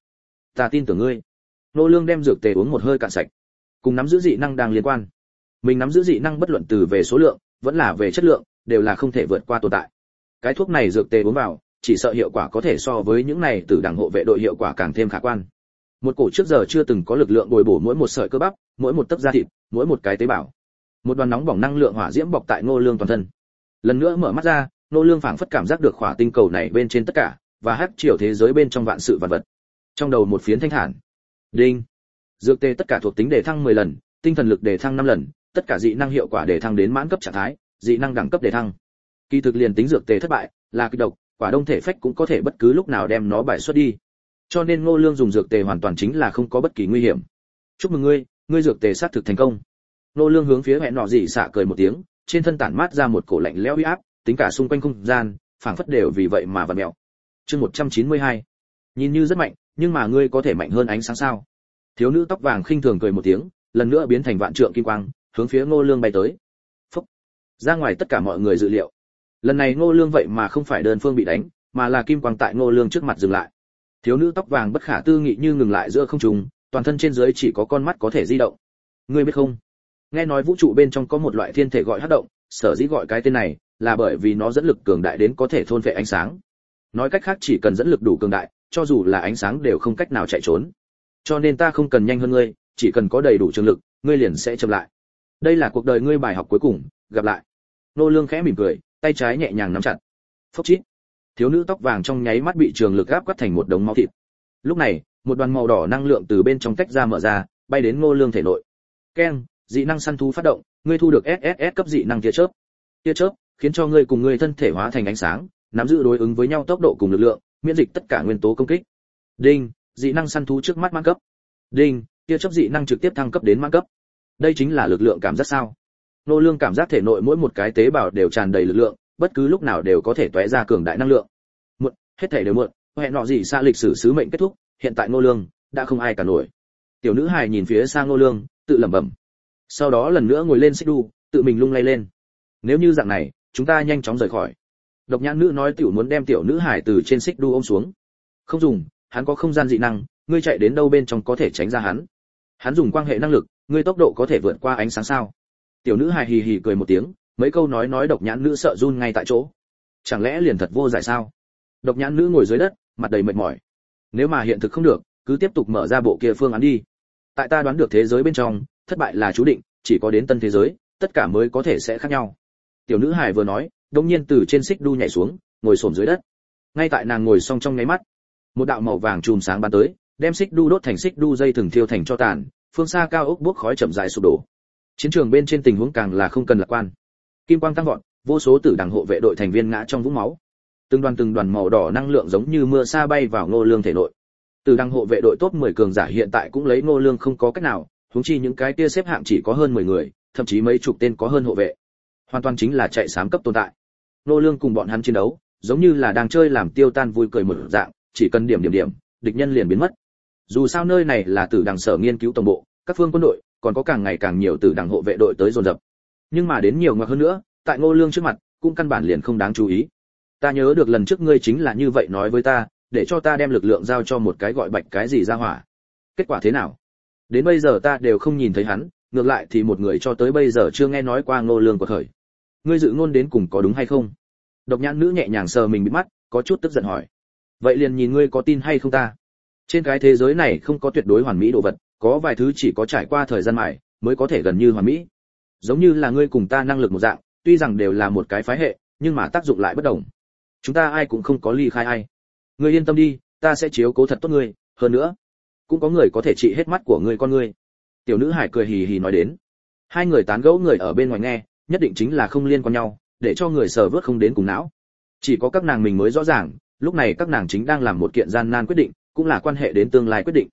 Ta tin tưởng ngươi. Nô Lương đem dược tề uống một hơi cạn sạch. Cùng nắm giữ dị năng đang liên quan. Mình nắm giữ dị năng bất luận từ về số lượng, vẫn là về chất lượng, đều là không thể vượt qua tồn tại. Cái thuốc này dược tề uống vào, chỉ sợ hiệu quả có thể so với những này từ đảng hộ vệ đội hiệu quả càng thêm khả quan. Một cổ trước giờ chưa từng có lực lượng bồi bổ mỗi một sợi cơ bắp, mỗi một tấc da thịt, mỗi một cái tế bào. Một đoàn nóng bỏng năng lượng hỏa diễm bọc tại Ngô Lương toàn thân. Lần nữa mở mắt ra, Ngô Lương phảng phất cảm giác được khỏa tinh cầu này bên trên tất cả, và hắc triều thế giới bên trong vạn sự vạn vật. Trong đầu một phiến thanh thản. Đinh. Dược tề tất cả thuộc tính đề thăng 10 lần, tinh thần lực đề thăng 5 lần, tất cả dị năng hiệu quả đề thăng đến mãn cấp trạng thái, dị năng đẳng cấp đề thăng. Kỳ thực liền tính dược tề thất bại, là kịch độc, quả đông thể phách cũng có thể bất cứ lúc nào đem nó bài xuất đi. Cho nên Ngô Lương dùng dược tề hoàn toàn chính là không có bất kỳ nguy hiểm. Chúc mừng ngươi, ngươi dược tề sát thực thành công. Ngô Lương hướng phía hẹn nọ dị xạ cười một tiếng, trên thân tản mát ra một cổ lạnh lẽo uy áp, tính cả xung quanh không gian, phảng phất đều vì vậy mà vặn mèo. Chương 192. Nhìn như rất mạnh, nhưng mà ngươi có thể mạnh hơn ánh sáng sao? Thiếu nữ tóc vàng khinh thường cười một tiếng, lần nữa biến thành vạn trượng kim quang, hướng phía Ngô Lương bay tới. Phốc. Ra ngoài tất cả mọi người dự liệu. Lần này Ngô Lương vậy mà không phải đơn phương bị đánh, mà là kim quang tại Ngô Lương trước mặt dừng lại. Thiếu nữ tóc vàng bất khả tư nghị như ngừng lại giữa không trung, toàn thân trên dưới chỉ có con mắt có thể di động. Ngươi biết không? Nghe nói vũ trụ bên trong có một loại thiên thể gọi hắc động, sở dĩ gọi cái tên này là bởi vì nó dẫn lực cường đại đến có thể thôn phệ ánh sáng. Nói cách khác chỉ cần dẫn lực đủ cường đại, cho dù là ánh sáng đều không cách nào chạy trốn. Cho nên ta không cần nhanh hơn ngươi, chỉ cần có đầy đủ trường lực, ngươi liền sẽ chậm lại. Đây là cuộc đời ngươi bài học cuối cùng, gặp lại. Nô Lương khẽ mỉm cười, tay trái nhẹ nhàng nắm chặt. Phốc chít. Thiếu nữ tóc vàng trong nháy mắt bị trường lực áp quắt thành một đống máu thịt. Lúc này, một đoàn màu đỏ năng lượng từ bên trong tách ra mở ra, bay đến Ngô Lương thể nội. Keng, dị năng săn thú phát động, ngươi thu được SSS cấp dị năng tia chớp. Tia chớp khiến cho ngươi cùng ngươi thân thể hóa thành ánh sáng, nắm giữ đối ứng với nhau tốc độ cùng lực lượng, miễn dịch tất cả nguyên tố công kích. Đinh, dị năng săn thú trước mắt mãn cấp. Đinh, tia chớp dị năng trực tiếp thăng cấp đến mãn cấp. Đây chính là lực lượng cảm giác sao? Ngô Lương cảm giác thể nội mỗi một cái tế bào đều tràn đầy lực lượng, bất cứ lúc nào đều có thể tóe ra cường đại năng lượng. Muộn, hết thảy đều muộn, hẹn nọ gì xa lịch sử sứ mệnh kết thúc, hiện tại Ngô Lương đã không ai cả nổi. Tiểu nữ hài nhìn phía sang Ngô Lương, tự lẩm bẩm. Sau đó lần nữa ngồi lên xích đu, tự mình lung lay lên. Nếu như dạng này, chúng ta nhanh chóng rời khỏi. Độc nhãn nữ nói tiểu muốn đem tiểu nữ hài từ trên xích đu ôm xuống. Không dùng, hắn có không gian dị năng, ngươi chạy đến đâu bên trong có thể tránh ra hắn. Hắn dùng quang hệ năng lực, ngươi tốc độ có thể vượt qua ánh sáng sao? Tiểu nữ hài hì hì cười một tiếng, mấy câu nói độc nhãn nữ sợ run ngay tại chỗ. Chẳng lẽ liền thật vô giải sao? Độc nhãn nữ ngồi dưới đất, mặt đầy mệt mỏi. Nếu mà hiện thực không được, cứ tiếp tục mở ra bộ kia phương án đi. Tại ta đoán được thế giới bên trong, thất bại là chú định, chỉ có đến tân thế giới, tất cả mới có thể sẽ khác nhau. Tiểu nữ hài vừa nói, đột nhiên từ trên xích đu nhảy xuống, ngồi xổm dưới đất. Ngay tại nàng ngồi xong trong nháy mắt, một đạo màu vàng chùm sáng bắn tới, đem xích đu đốt thành xích đu dây thừng thiêu thành cho tàn, phương xa cao ốc bốc khói chậm rãi sụp đổ. Chiến trường bên trên tình huống càng là không cần lạc quan. Kim quang tăng vọt, vô số tử đằng hộ vệ đội thành viên ngã trong vũng máu. Từng đoàn màu đỏ năng lượng giống như mưa sa bay vào Ngô Lương thể nội. Tử đằng hộ vệ đội top 10 cường giả hiện tại cũng lấy Ngô Lương không có cách nào, huống chi những cái kia xếp hạng chỉ có hơn 10 người, thậm chí mấy chục tên có hơn hộ vệ. Hoàn toàn chính là chạy xám cấp tồn tại. Ngô Lương cùng bọn hắn chiến đấu, giống như là đang chơi làm tiêu tan vui cười một dạng, chỉ cần điểm, địch nhân liền biến mất. Dù sao nơi này là tử đằng sở nghiên cứu tổng bộ, các phương quân đội, còn có càng ngày càng nhiều tử đằng hộ vệ đội tới dồn dập. Nhưng mà đến nhiều ngoặc hơn nữa, tại Ngô Lương trước mặt, cũng căn bản liền không đáng chú ý. Ta nhớ được lần trước ngươi chính là như vậy nói với ta, để cho ta đem lực lượng giao cho một cái gọi Bạch cái gì ra hỏa. Kết quả thế nào? Đến bây giờ ta đều không nhìn thấy hắn, ngược lại thì một người cho tới bây giờ chưa nghe nói qua Ngô Lương của khởi. Ngươi dự ngôn đến cùng có đúng hay không? Độc nhãn nữ nhẹ nhàng sờ mình bịt mắt, có chút tức giận hỏi. Vậy liền nhìn ngươi có tin hay không ta. Trên cái thế giới này không có tuyệt đối hoàn mỹ đồ vật, có vài thứ chỉ có trải qua thời gian mài mới có thể gần như hoàn mỹ. Giống như là ngươi cùng ta năng lực một dạng, tuy rằng đều là một cái phái hệ, nhưng mà tác dụng lại bất đồng. Chúng ta ai cũng không có ly khai ai. Ngươi yên tâm đi, ta sẽ chiếu cố thật tốt ngươi, hơn nữa, cũng có người có thể trị hết mắt của ngươi con ngươi. Tiểu nữ hải cười hì hì nói đến. Hai người tán gẫu người ở bên ngoài nghe, nhất định chính là không liên quan nhau, để cho người sờ vớt không đến cùng não. Chỉ có các nàng mình mới rõ ràng, lúc này các nàng chính đang làm một kiện gian nan quyết định, cũng là quan hệ đến tương lai quyết định.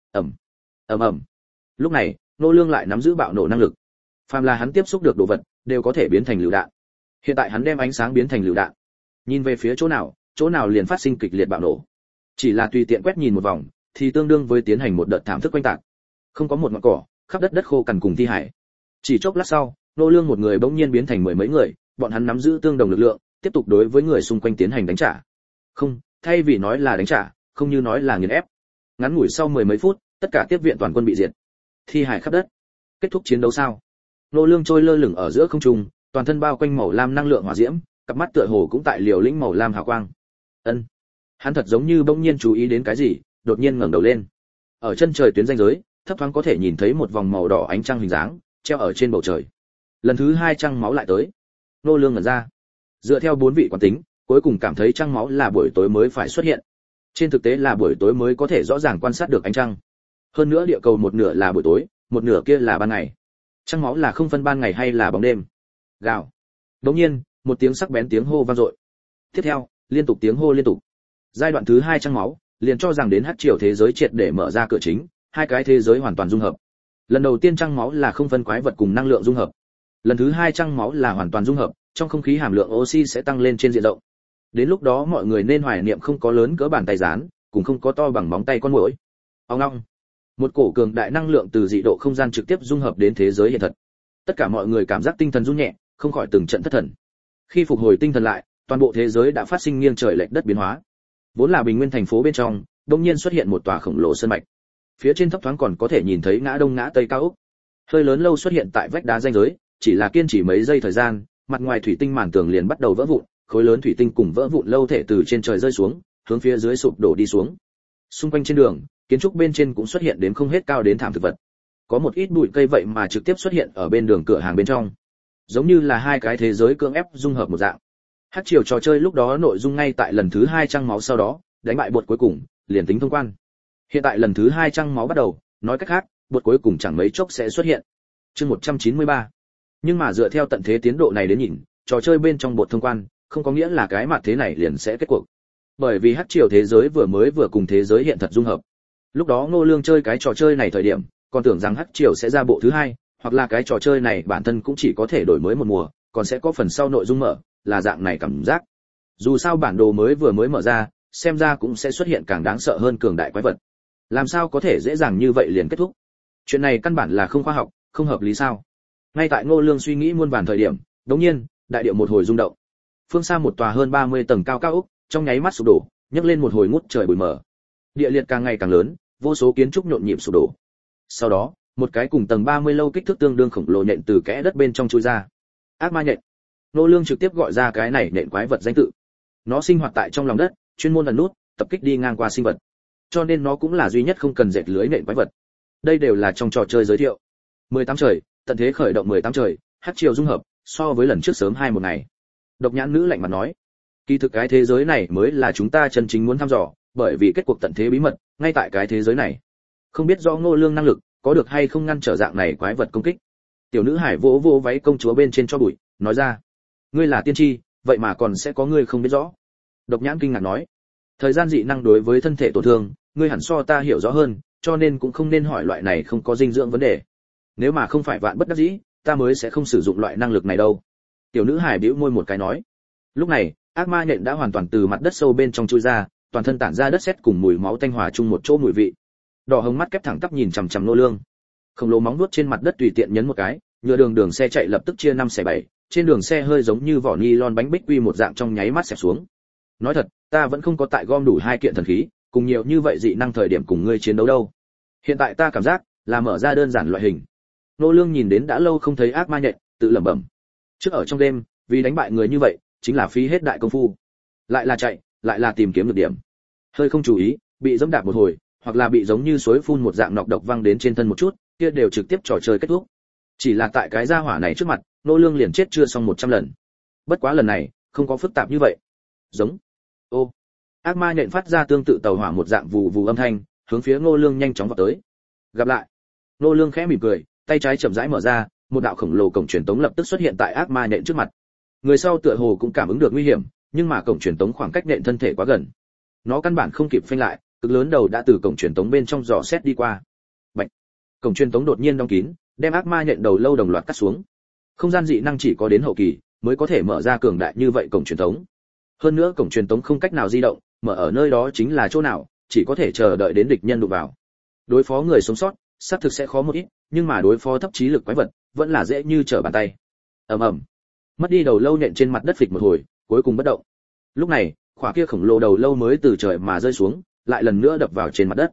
Ầm. Lúc này, Ngô Lương lại nắm giữ bạo nổ năng lực. Phàm là hắn tiếp xúc được đồ vật, đều có thể biến thành lựu đạn. Hiện tại hắn đem ánh sáng biến thành lựu đạn. Nhìn về phía chỗ nào liền phát sinh kịch liệt bạo nổ. Chỉ là tùy tiện quét nhìn một vòng, thì tương đương với tiến hành một đợt thảm thức quanh tạc. Không có một ngọn cỏ, khắp đất khô cằn cùng thi hải. Chỉ chốc lát sau, Ngô Lương một người bỗng nhiên biến thành mười mấy người, bọn hắn nắm giữ tương đồng lực lượng, tiếp tục đối với người xung quanh tiến hành đánh trả. Không, thay vì nói là đánh trả, không như nói là nghiền ép. ngắn ngủi sau mười mấy phút, tất cả tiếp viện toàn quân bị diệt. Thi hải khắp đất. Kết thúc chiến đấu sao? Nô Lương trôi lơ lửng ở giữa không trung, toàn thân bao quanh màu lam năng lượng hỏa diễm, cặp mắt tựa hồ cũng tại liều lĩnh màu lam hào quang. Ân. Hắn thật giống như bỗng nhiên chú ý đến cái gì, đột nhiên ngẩng đầu lên. Ở chân trời tuyến ranh giới, thấp thoáng có thể nhìn thấy một vòng màu đỏ ánh trăng hình dáng, treo ở trên bầu trời. Lần thứ 2 trăng máu lại tới. Nô Lương ngẩn ra. Dựa theo 4 vị quán tính, cuối cùng cảm thấy trăng máu là buổi tối mới phải xuất hiện. Trên thực tế là buổi tối mới có thể rõ ràng quan sát được ánh trăng. Hơn nữa địa cầu một nửa là buổi tối, một nửa kia là ban ngày. Trăng máu là không phân ban ngày hay là bóng đêm. Gào. Đột nhiên, một tiếng sắc bén tiếng hô vang dội. Tiếp theo, liên tục tiếng hô liên tục. Giai đoạn thứ 2 trăng máu, liền cho rằng đến hắc triều thế giới triệt để mở ra cửa chính, hai cái thế giới hoàn toàn dung hợp. Lần đầu tiên trăng máu là không phân quái vật cùng năng lượng dung hợp. Lần thứ 2 trăng máu là hoàn toàn dung hợp, trong không khí hàm lượng oxy sẽ tăng lên trên diện rộng. Đến lúc đó mọi người nên hoài niệm không có lớn cỡ bàn tay rán, cũng không có to bằng móng tay con muỗi. Ong ong. Một cổ cường đại năng lượng từ dị độ không gian trực tiếp dung hợp đến thế giới hiện thật. Tất cả mọi người cảm giác tinh thần run nhẹ, không khỏi từng trận thất thần. Khi phục hồi tinh thần lại, toàn bộ thế giới đã phát sinh nghiêng trời lệch đất biến hóa. Vốn là bình nguyên thành phố bên trong, đột nhiên xuất hiện một tòa khổng lồ sơn mạch. Phía trên thấp thoáng còn có thể nhìn thấy ngã đông ngã tây cao ốc. Hơi lớn lâu xuất hiện tại vách đá ranh giới, chỉ là kiên trì mấy giây thời gian, mặt ngoài thủy tinh màn tường liền bắt đầu vỡ vụn, khối lớn thủy tinh cùng vỡ vụn lâu thể từ trên trời rơi xuống, hướng phía dưới sụp đổ đi xuống. Xung quanh trên đường, kiến trúc bên trên cũng xuất hiện đến không hết cao đến thảm thực vật. Có một ít bụi cây vậy mà trực tiếp xuất hiện ở bên đường cửa hàng bên trong, giống như là hai cái thế giới cưỡng ép dung hợp một dạng. Hát chiều trò chơi lúc đó nội dung ngay tại lần thứ 2 trăng máu sau đó, đánh bại bột cuối cùng, liền tính thông quan. Hiện tại lần thứ 2 trăng máu bắt đầu, nói cách khác, bột cuối cùng chẳng mấy chốc sẽ xuất hiện. Chương 193. Nhưng mà dựa theo tận thế tiến độ này đến nhìn, trò chơi bên trong bột thông quan, không có nghĩa là cái mặt thế này liền sẽ kết cuộc. Bởi vì hắc triều thế giới vừa cùng thế giới hiện thật dung hợp. Lúc đó Ngô Lương chơi cái trò chơi này thời điểm, còn tưởng rằng hắc triều sẽ ra bộ thứ 2, hoặc là cái trò chơi này bản thân cũng chỉ có thể đổi mới một mùa, còn sẽ có phần sau nội dung mở, là dạng này cảm giác. Dù sao bản đồ mới mở ra, xem ra cũng sẽ xuất hiện càng đáng sợ hơn cường đại quái vật. Làm sao có thể dễ dàng như vậy liền kết thúc? Chuyện này căn bản là không khoa học, không hợp lý sao? Ngay tại Ngô Lương suy nghĩ muôn vàn thời điểm, đột nhiên, đại địa một hồi rung động. Phương xa một tòa hơn 30 tầng cao ốc, trong nháy mắt sụp đổ, nhấc lên một hồi ngút trời bụi mờ. Địa liệt càng ngày càng lớn, vô số kiến trúc nhộn nhịp sụp đổ. Sau đó, một cái cùng tầng 30 lâu kích thước tương đương khổng lồ nhện từ kẽ đất bên trong chui ra. Ác ma nhện. Ngô Lương trực tiếp gọi ra cái này nhện quái vật danh tự. Nó sinh hoạt tại trong lòng đất, chuyên môn ẩn nút, tập kích đi ngang qua sinh vật. Cho nên nó cũng là duy nhất không cần dệt lưới nhện quái vật. Đây đều là trong trò chơi giới thiệu. 18 trời, tận thế khởi động 18 trời, hắc triều dung hợp, so với lần trước sớm 1 ngày. Độc nhãn nữ lạnh mặt nói, kỳ thực cái thế giới này mới là chúng ta chân chính muốn thăm dò, bởi vì kết cuộc tận thế bí mật ngay tại cái thế giới này. Không biết do Ngô Lương năng lực có được hay không ngăn trở dạng này quái vật công kích. Tiểu nữ hải vỗ vỗ váy công chúa bên trên cho bụi, nói ra, ngươi là tiên tri, vậy mà còn sẽ có ngươi không biết rõ. Độc nhãn kinh ngạc nói, thời gian dị năng đối với thân thể tổn thương, ngươi hẳn so ta hiểu rõ hơn, cho nên cũng không nên hỏi loại này không có dinh dưỡng vấn đề. Nếu mà không phải vạn bất đắc dĩ, ta mới sẽ không sử dụng loại năng lực này đâu. Tiểu nữ hải bĩu môi một cái nói. Lúc này, ác ma nhện đã hoàn toàn từ mặt đất sâu bên trong chui ra, toàn thân tản ra đất sét cùng mùi máu tanh hòa chung một chỗ mùi vị. Đỏ hồng mắt kép thẳng tắp nhìn chằm chằm Ngô Lương. Khổng lồ móng vuốt trên mặt đất tùy tiện nhấn một cái, nhựa đường xe chạy lập tức chia 5/7, trên đường xe hơi giống như vỏ nylon bánh bích quy một dạng trong nháy mắt xẹp xuống. Nói thật, ta vẫn không có tại gom đủ 2 kiện thần khí, cùng nhiều như vậy dị năng thời điểm cùng ngươi chiến đấu đâu. Hiện tại ta cảm giác là mở ra đơn giản loại hình. Ngô Lương nhìn đến đã lâu không thấy ác ma nhện, tự lẩm bẩm. Trước ở trong đêm, vì đánh bại người như vậy, chính là phí hết đại công phu. Lại là chạy, lại là tìm kiếm được điểm. Hơi không chú ý, bị dẫm đạp một hồi, hoặc là bị giống như suối phun một dạng nọc độc văng đến trên thân một chút, kia đều trực tiếp trò chơi kết thúc. Chỉ là tại cái gia hỏa này trước mặt, Ngô Lương liền chết chưa xong 100 lần. Bất quá lần này, không có phức tạp như vậy. Giống. Ô. Ác ma nhện phát ra tương tự tàu hỏa một dạng vù vù âm thanh, hướng phía Ngô Lương nhanh chóng vọt tới. Gặp lại. Ngô Lương khẽ mỉm cười, tay trái chậm rãi mở ra, một đạo khổng lồ cổng truyền tống lập tức xuất hiện tại ác ma nhện trước mặt. Người sau tựa hồ cũng cảm ứng được nguy hiểm, nhưng mà cổng truyền tống khoảng cách nhện thân thể quá gần. Nó căn bản không kịp phanh lại, cực lớn đầu đã từ cổng truyền tống bên trong dò xét đi qua. Bạch. Cổng truyền tống đột nhiên đóng kín, đem ác ma nhện đầu lâu đồng loạt cắt xuống. Không gian dị năng chỉ có đến hậu kỳ mới có thể mở ra cường đại như vậy cổng truyền tống. Hơn nữa cổng truyền tống không cách nào di động, mở ở nơi đó chính là chỗ nào, chỉ có thể chờ đợi đến địch nhân đụng vào. Đối phó người sống sót, xác thực sẽ khó một ít, nhưng mà đối phó thấp trí lực quái vật, vẫn là dễ như trở bàn tay. Ầm ầm. Mất đi đầu lâu nhện trên mặt đất phịch một hồi, cuối cùng bất động. Lúc này, khỏa kia khổng lồ đầu lâu mới từ trời mà rơi xuống, lại lần nữa đập vào trên mặt đất.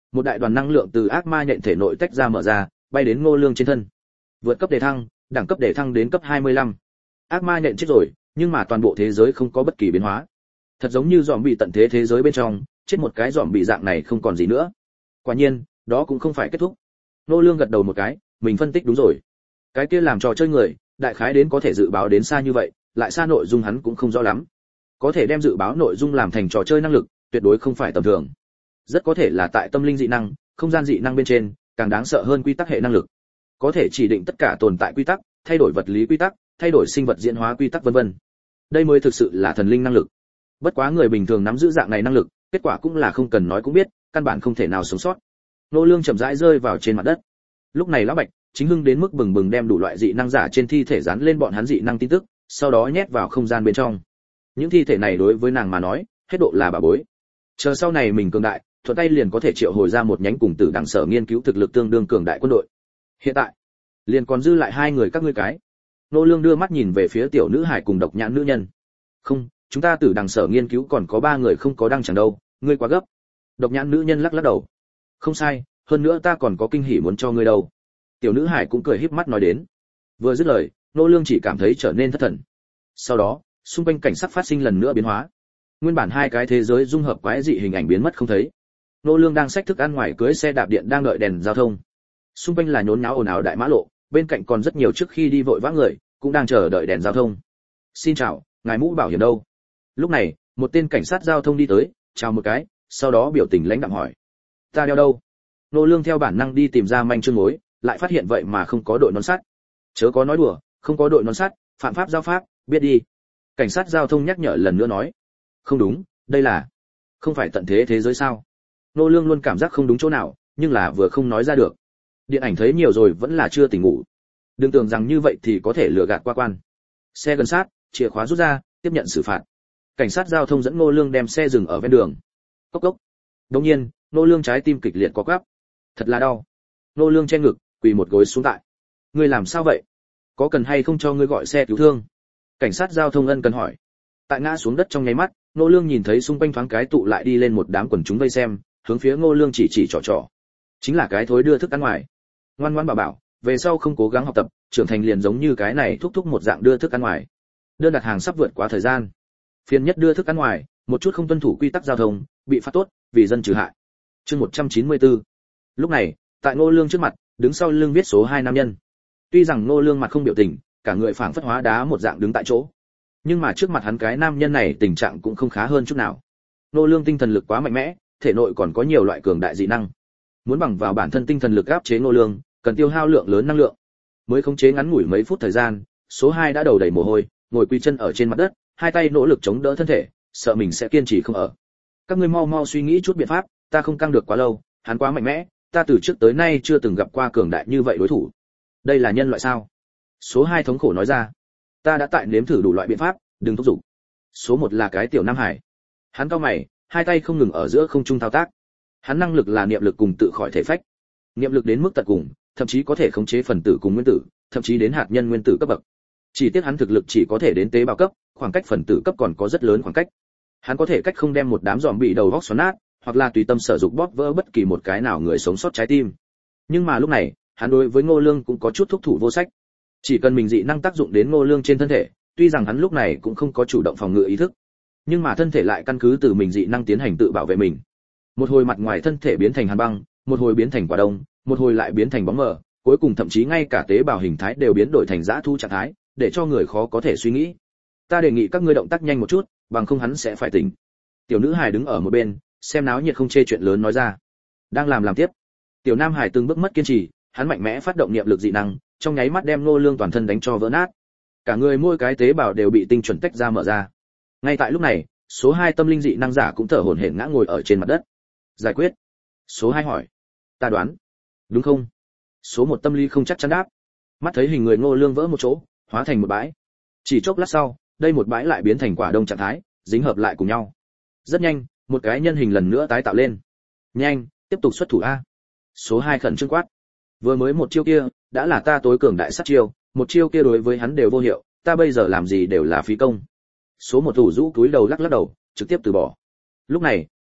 Một đại đoàn năng lượng từ ác ma nhện thể nội tách ra mở ra, bay đến Ngô Lương trên thân. Vượt cấp đề thăng, đẳng cấp đề thăng đến cấp 25. Ác ma nhện chết rồi, nhưng mà toàn bộ thế giới không có bất kỳ biến hóa. Thật giống như zombie tận thế thế giới bên trong, chết một cái zombie dạng này không còn gì nữa. Quả nhiên, đó cũng không phải kết thúc. Ngô Lương gật đầu một cái, mình phân tích đúng rồi. Cái kia làm trò chơi người, đại khái đến có thể dự báo đến xa như vậy, lại xa nội dung hắn cũng không rõ lắm. Có thể đem dự báo nội dung làm thành trò chơi năng lực, tuyệt đối không phải tầm thường. Rất có thể là tại tâm linh dị năng, không gian dị năng bên trên, càng đáng sợ hơn quy tắc hệ năng lực. Có thể chỉ định tất cả tồn tại quy tắc, thay đổi vật lý quy tắc, thay đổi sinh vật diễn hóa quy tắc vân vân. Đây mới thực sự là thần linh năng lực. Bất quá người bình thường nắm giữ dạng này năng lực, kết quả cũng là không cần nói cũng biết, căn bản không thể nào sống sót. Nô Lương chậm rãi rơi vào trên mặt đất. Lúc này lão Bạch chính hưng đến mức bừng bừng đem đủ loại dị năng giả trên thi thể dán lên bọn hắn dị năng tin tức, sau đó nhét vào không gian bên trong. Những thi thể này đối với nàng mà nói, hết độ là bà bối. Chờ sau này mình cường đại, thuận tay liền có thể triệu hồi ra một nhánh cùng tử đẳng sở nghiên cứu thực lực tương đương cường đại quân đội. Hiện tại, liền còn dư lại hai người các ngươi cái. Nô Lương đưa mắt nhìn về phía tiểu nữ hải cùng độc nhãn nữ nhân. Không, chúng ta tử đẳng sở nghiên cứu còn có 3 người không có đăng chẳng đâu, ngươi quá gấp. Độc nhãn nữ nhân lắc lắc đầu. Không sai, hơn nữa ta còn có kinh hỉ muốn cho ngươi đâu. Tiểu nữ hải cũng cười híp mắt nói đến. Vừa dứt lời, Nô Lương chỉ cảm thấy trở nên thất thần. Sau đó, xung quanh cảnh sắc phát sinh lần nữa biến hóa. Nguyên bản hai cái thế giới dung hợp quái dị hình ảnh biến mất không thấy. Nô Lương đang xách thức ăn ngoài cưới xe đạp điện đang đợi đèn giao thông. Xung quanh là nhốn nháo ồn ào đại mã lộ, bên cạnh còn rất nhiều trước khi đi vội vã người, cũng đang chờ đợi đèn giao thông. Xin chào, ngài mũ bảo hiểm đâu? Lúc này, một tên cảnh sát giao thông đi tới, chào một cái, sau đó biểu tình lãnh đạm hỏi. Ta đeo đâu? Nô Lương theo bản năng đi tìm ra manh chương mối, lại phát hiện vậy mà không có đội nón sắt. Chớ có nói đùa, không có đội nón sắt, phạm pháp giao pháp, biết đi. Cảnh sát giao thông nhắc nhở lần nữa nói. Không đúng, đây là không phải tận thế thế giới sao? Nô Lương luôn cảm giác không đúng chỗ nào, nhưng là vừa không nói ra được. Điện ảnh thấy nhiều rồi vẫn là chưa tỉnh ngủ. Đừng tưởng rằng như vậy thì có thể lừa gạt qua quan. Xe gần sát, chìa khóa rút ra, tiếp nhận xử phạt. Cảnh sát giao thông dẫn Nô Lương đem xe dừng ở ven đường. Cốc cốc. Đột nhiên, Nô Lương trái tim kịch liệt co quắp. Thật là đau. Nô Lương che ngực, quỳ một gối xuống tại. Ngươi làm sao vậy? Có cần hay không cho ngươi gọi xe cứu thương? Cảnh sát giao thông ân cần hỏi. Tại ngã xuống đất trong nháy mắt, Nô Lương nhìn thấy xung quanh thoáng cái tụ lại đi lên một đám quần chúng vây xem, hướng phía Ngô Lương chỉ trỏ. Chính là cái thối đưa thức ăn ngoài. Ngoan ngoãn bảo, về sau không cố gắng học tập, trưởng thành liền giống như cái này thúc một dạng đưa thức ăn ngoài. Đơn đặt hàng sắp vượt quá thời gian. Phiền nhất đưa thức ăn ngoài, một chút không tuân thủ quy tắc giao thông, bị phạt tốt, vì dân trừ hại. Chương 194. Lúc này, tại Ngô Lương trước mặt, đứng sau lưng viết số 2 nam nhân. Tuy rằng Ngô Lương mặt không biểu tình, cả người phảng phất hóa đá một dạng đứng tại chỗ. Nhưng mà trước mặt hắn cái nam nhân này tình trạng cũng không khá hơn chút nào. Ngô Lương tinh thần lực quá mạnh mẽ, thể nội còn có nhiều loại cường đại dị năng. Muốn bằng vào bản thân tinh thần lực áp chế Ngô Lương, cần tiêu hao lượng lớn năng lượng. Mới khống chế ngắn ngủi mấy phút thời gian, số 2 đã đầu đầy mồ hôi, ngồi quỳ chân ở trên mặt đất, hai tay nỗ lực chống đỡ thân thể, sợ mình sẽ kiên trì không ở. Các ngươi mau suy nghĩ chút biện pháp, ta không căng được quá lâu, hắn quá mạnh mẽ, ta từ trước tới nay chưa từng gặp qua cường đại như vậy đối thủ. Đây là nhân loại sao? Số 2 thống khổ nói ra. Ta đã tại nếm thử đủ loại biện pháp, đừng thúc giục. Số 1 là cái tiểu Nam Hải. Hắn cau mày, hai tay không ngừng ở giữa không trung thao tác. Hắn năng lực là niệm lực cùng tự khỏi thể phách. Niệm lực đến mức tận cùng, thậm chí có thể khống chế phần tử cùng nguyên tử, thậm chí đến hạt nhân nguyên tử cấp bậc. Chỉ tiếc hắn thực lực chỉ có thể đến tế bào cấp, khoảng cách phần tử cấp còn có rất lớn khoảng cách. Hắn có thể cách không đem một đám zombie đầu vóc xoắn nát, hoặc là tùy tâm sở dục bóp vỡ bất kỳ một cái nào người sống sót trái tim. Nhưng mà lúc này, hắn đối với Ngô Lương cũng có chút thúc thủ vô sách. Chỉ cần mình dị năng tác dụng đến Ngô Lương trên thân thể, tuy rằng hắn lúc này cũng không có chủ động phòng ngự ý thức, nhưng mà thân thể lại căn cứ từ mình dị năng tiến hành tự bảo vệ mình. Một hồi mặt ngoài thân thể biến thành hàn băng, một hồi biến thành quả đông, một hồi lại biến thành bóng mờ, cuối cùng thậm chí ngay cả tế bào hình thái đều biến đổi thành dã thú trạng thái, để cho người khó có thể suy nghĩ. Ta đề nghị các ngươi động tác nhanh một chút, bằng không hắn sẽ phải tỉnh. Tiểu nữ hài đứng ở một bên, xem náo nhiệt không chê chuyện lớn nói ra. Đang làm tiếp. Tiểu Nam Hải từng bước mất kiên trì, hắn mạnh mẽ phát động niệm lực dị năng, trong nháy mắt đem Ngô Lương toàn thân đánh cho vỡ nát. Cả người mỗi cái tế bào đều bị tinh chuẩn tách ra mở ra. Ngay tại lúc này, số 2 tâm linh dị năng giả cũng thở hổn hển ngã ngồi ở trên mặt đất. Giải quyết. Số 2 hỏi. Ta đoán. Đúng không? Số 1 tâm lý không chắc chắn đáp. Mắt thấy hình người Ngô Lương vỡ một chỗ, hóa thành một bãi. Chỉ chốc lát sau, đây một bãi lại biến thành quả đông trạng thái, dính hợp lại cùng nhau. Rất nhanh, một cái nhân hình lần nữa tái tạo lên. Nhanh, tiếp tục xuất thủ a. Số 2 khẩn trương quát. Vừa mới một chiêu kia, đã là ta tối cường đại sát chiêu, một chiêu kia đối với hắn đều vô hiệu, ta bây giờ làm gì đều là phí công. Số 1 thủ rũ túi đầu lắc đầu, trực tiếp từ bỏ. Lúc này,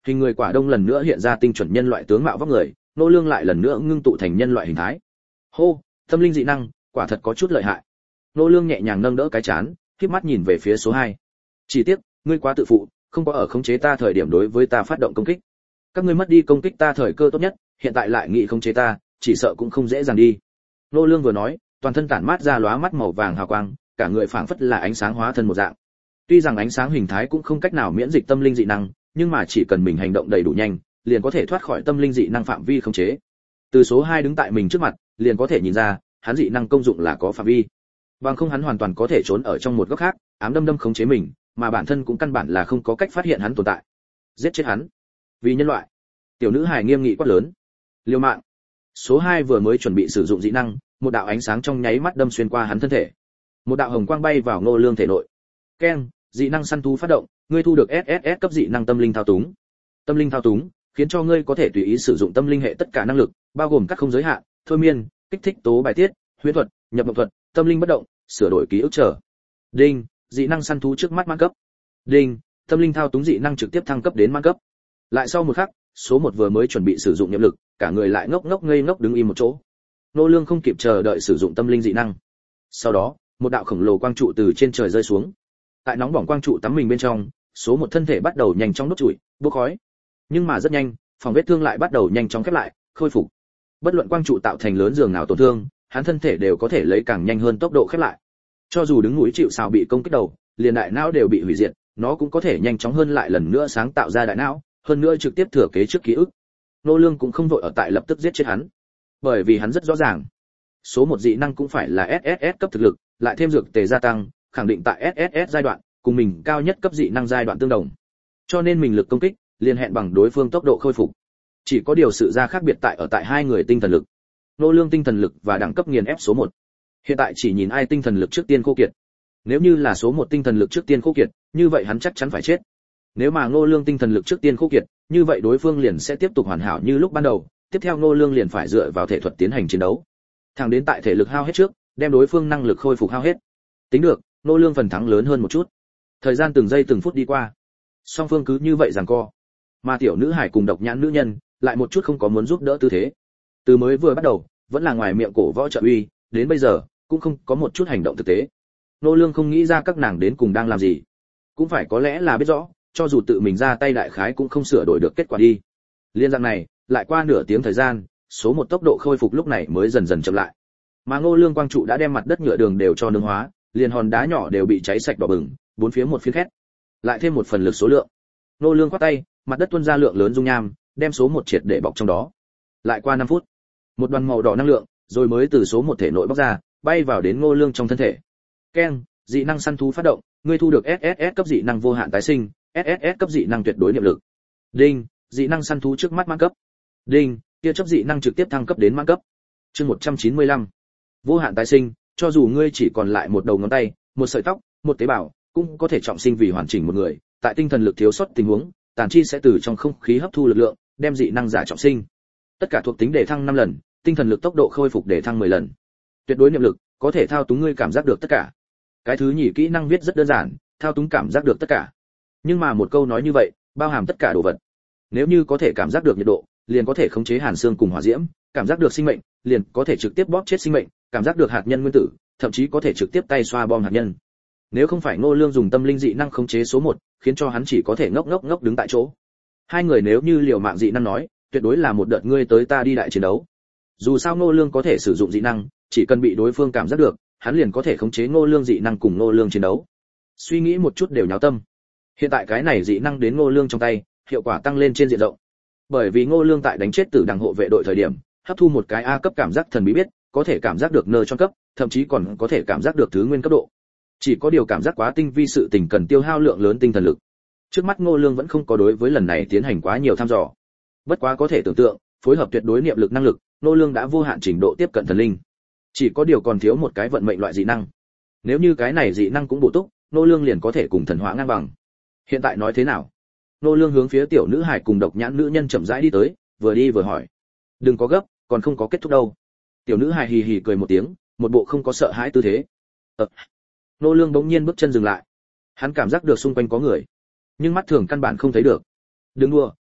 hình người quả đông lần nữa hiện ra tinh chuẩn nhân loại tướng mạo vóc người, nô lương lại lần nữa ngưng tụ thành nhân loại hình thái. Hô, tâm linh dị năng, quả thật có chút lợi hại. Nô lương nhẹ nhàng nâng đỡ cái chán, khép mắt nhìn về phía số 2. Chỉ tiếc, ngươi quá tự phụ, không có ở khống chế ta thời điểm đối với ta phát động công kích. Các ngươi mất đi công kích ta thời cơ tốt nhất, hiện tại lại nghĩ khống chế ta, chỉ sợ cũng không dễ dàng đi. Nô lương vừa nói, toàn thân tản mát ra lóa mắt màu vàng hào quang, cả người phảng phất là ánh sáng hóa thân một dạng. Tuy rằng ánh sáng hình thái cũng không cách nào miễn dịch tâm linh dị năng, nhưng mà chỉ cần mình hành động đầy đủ nhanh, liền có thể thoát khỏi tâm linh dị năng phạm vi khống chế. Từ số 2 đứng tại mình trước mặt, liền có thể nhìn ra, hắn dị năng công dụng là có phạm vi. Bằng không hắn hoàn toàn có thể trốn ở trong một góc khác, ám đâm đâm khống chế mình, mà bản thân cũng căn bản là không có cách phát hiện hắn tồn tại. Giết chết hắn. Vì nhân loại. Tiểu nữ hài nghiêm nghị quát lớn. Liều mạng. Số 2 vừa mới chuẩn bị sử dụng dị năng, một đạo ánh sáng trong nháy mắt đâm xuyên qua hắn thân thể. Một đạo hồng quang bay vào Ngô Lương thể nội. Keng, dị năng săn thú phát động, ngươi thu được SSS cấp dị năng tâm linh thao túng. Tâm linh thao túng, khiến cho ngươi có thể tùy ý sử dụng tâm linh hệ tất cả năng lực, bao gồm các không giới hạn, thôi miên, kích thích tố bài tiết, huyễn thuật, nhập mộng thuật, tâm linh bất động, sửa đổi ký ức trở. Đinh, dị năng săn thú trước mắt mãn cấp. Đinh, tâm linh thao túng dị năng trực tiếp thăng cấp đến mãn cấp. Lại sau một khắc, số 1 vừa mới chuẩn bị sử dụng niệm lực, cả người lại ngốc ngốc ngây ngốc đứng im một chỗ. Nô Lương không kịp chờ đợi sử dụng tâm linh dị năng. Sau đó, một đạo khổng lồ quang trụ từ trên trời rơi xuống. Tại nóng bỏng quang trụ tắm mình bên trong, số 1 thân thể bắt đầu nhanh chóng đốt trụi, bốc khói. Nhưng mà rất nhanh, phòng vết thương lại bắt đầu nhanh chóng khép lại, khôi phục. Bất luận quang trụ tạo thành lớn giường nào tổn thương, hắn thân thể đều có thể lấy càng nhanh hơn tốc độ khép lại. Cho dù đứng núi chịu sào bị công kích đầu, liền đại não đều bị hủy diệt, nó cũng có thể nhanh chóng hơn lại lần nữa sáng tạo ra đại não, hơn nữa trực tiếp thừa kế trước ký ức. Nô Lương cũng không vội ở tại lập tức giết chết hắn, bởi vì hắn rất rõ ràng, số 1 dị năng cũng phải là SSS cấp thực lực, lại thêm dược tề gia tăng, khẳng định tại SSS giai đoạn, cùng mình cao nhất cấp dị năng giai đoạn tương đồng. Cho nên mình lực công kích, liền hẹn bằng đối phương tốc độ khôi phục. Chỉ có điều sự ra khác biệt tại hai người tinh thần lực. Nô Lương tinh thần lực và đẳng cấp nghiền ép số 1. Hiện tại chỉ nhìn ai tinh thần lực trước tiên khô kiệt. Nếu như là số 1 tinh thần lực trước tiên khô kiệt, như vậy hắn chắc chắn phải chết. Nếu mà Ngô Lương tinh thần lực trước tiên khô kiệt, như vậy đối phương liền sẽ tiếp tục hoàn hảo như lúc ban đầu, tiếp theo Ngô Lương liền phải dựa vào thể thuật tiến hành chiến đấu. Thẳng đến tại thể lực hao hết trước, đem đối phương năng lực khôi phục hao hết. Tính được, Ngô Lương phần thắng lớn hơn một chút. Thời gian từng giây từng phút đi qua, song phương cứ như vậy giằng co. Mà tiểu nữ hải cùng độc nhãn nữ nhân, lại một chút không có muốn giúp đỡ tư thế. Từ mới vừa bắt đầu, vẫn là ngoài miệng cổ võ trợ uy, đến bây giờ, cũng không có một chút hành động thực tế. Ngô Lương không nghĩ ra các nàng đến cùng đang làm gì. Cũng phải có lẽ là biết rõ, cho dù tự mình ra tay đại khái cũng không sửa đổi được kết quả đi. Liên dạng này, lại qua nửa tiếng thời gian, số 1 tốc độ khôi phục lúc này mới dần dần chậm lại. Mà Ngô Lương quang trụ đã đem mặt đất nhựa đường đều cho nướng hóa, liền hòn đá nhỏ đều bị cháy sạch đỏ bừng, bốn phía một phiến khét. Lại thêm một phần lực số lượng. Ngô Lương quát tay, mặt đất tuôn ra lượng lớn dung nham, đem số 1 triệt để bọc trong đó. Lại qua 5 phút, một đoàn màu đỏ năng lượng rồi mới từ số 1 thể nội bóc ra, bay vào đến Ngô Lương trong thân thể. Keng, dị năng săn thú phát động, ngươi thu được SSS cấp dị năng vô hạn tái sinh, SSS cấp dị năng tuyệt đối niệm lực. Đinh, dị năng săn thú trước mắt mãn cấp. Đinh, tia chớp dị năng trực tiếp thăng cấp đến mãn cấp. Chương 195. Vô hạn tái sinh, cho dù ngươi chỉ còn lại một đầu ngón tay, một sợi tóc, một tế bào, cũng có thể trọng sinh vì hoàn chỉnh một người. Tại tinh thần lực thiếu sót tình huống, tàn chi sẽ từ trong không khí hấp thu lực lượng, đem dị năng giả trọng sinh. Tất cả thuộc tính để thăng 5 lần, tinh thần lực tốc độ khôi phục để thăng 10 lần. Tuyệt đối niệm lực, có thể thao túng ngươi cảm giác được tất cả. Cái thứ nhì kỹ năng viết rất đơn giản, thao túng cảm giác được tất cả. Nhưng mà một câu nói như vậy, bao hàm tất cả đồ vật. Nếu như có thể cảm giác được nhiệt độ, liền có thể khống chế hàn xương cùng hỏa diễm, cảm giác được sinh mệnh, liền có thể trực tiếp bóp chết sinh mệnh, cảm giác được hạt nhân nguyên tử, thậm chí có thể trực tiếp tay xoa bom hạt nhân. Nếu không phải Ngô Lương dùng tâm linh dị năng khống chế số 1, khiến cho hắn chỉ có thể ngốc ngốc ngốc đứng tại chỗ. Hai người nếu như liều mạng dị năng nói, tuyệt đối là một đợt ngươi tới ta đi đại chiến đấu. Dù sao Ngô Lương có thể sử dụng dị năng, chỉ cần bị đối phương cảm giác được, hắn liền có thể khống chế Ngô Lương dị năng cùng Ngô Lương chiến đấu. Suy nghĩ một chút đều nháo tâm. Hiện tại cái này dị năng đến Ngô Lương trong tay, hiệu quả tăng lên trên diện rộng. Bởi vì Ngô Lương tại đánh chết Tử Đằng hộ vệ đội thời điểm, hấp thu một cái A cấp cảm giác thần bí biết, có thể cảm giác được nơ trong cấp, thậm chí còn có thể cảm giác được thứ nguyên cấp độ. Chỉ có điều cảm giác quá tinh vi sự tình cần tiêu hao lượng lớn tinh thần lực. Trước mắt Ngô Lương vẫn không có đối với lần này tiến hành quá nhiều thăm dò. Bất quá có thể tưởng tượng, phối hợp tuyệt đối niệm lực năng lực, Ngô Lương đã vô hạn trình độ tiếp cận thần linh. Chỉ có điều còn thiếu một cái vận mệnh loại dị năng. Nếu như cái này dị năng cũng bổ túc, Ngô Lương liền có thể cùng thần hóa ngang bằng. Hiện tại nói thế nào? Ngô Lương hướng phía tiểu nữ hải cùng độc nhãn nữ nhân chậm rãi đi tới, vừa đi vừa hỏi. Đừng có gấp, còn không có kết thúc đâu. Tiểu nữ hải hì hì cười một tiếng, một bộ không có sợ hãi tư thế. Ngô Lương bỗng nhiên bước chân dừng lại. Hắn cảm giác được xung quanh có người, nhưng mắt thường căn bản không thấy được. Đừng đùa,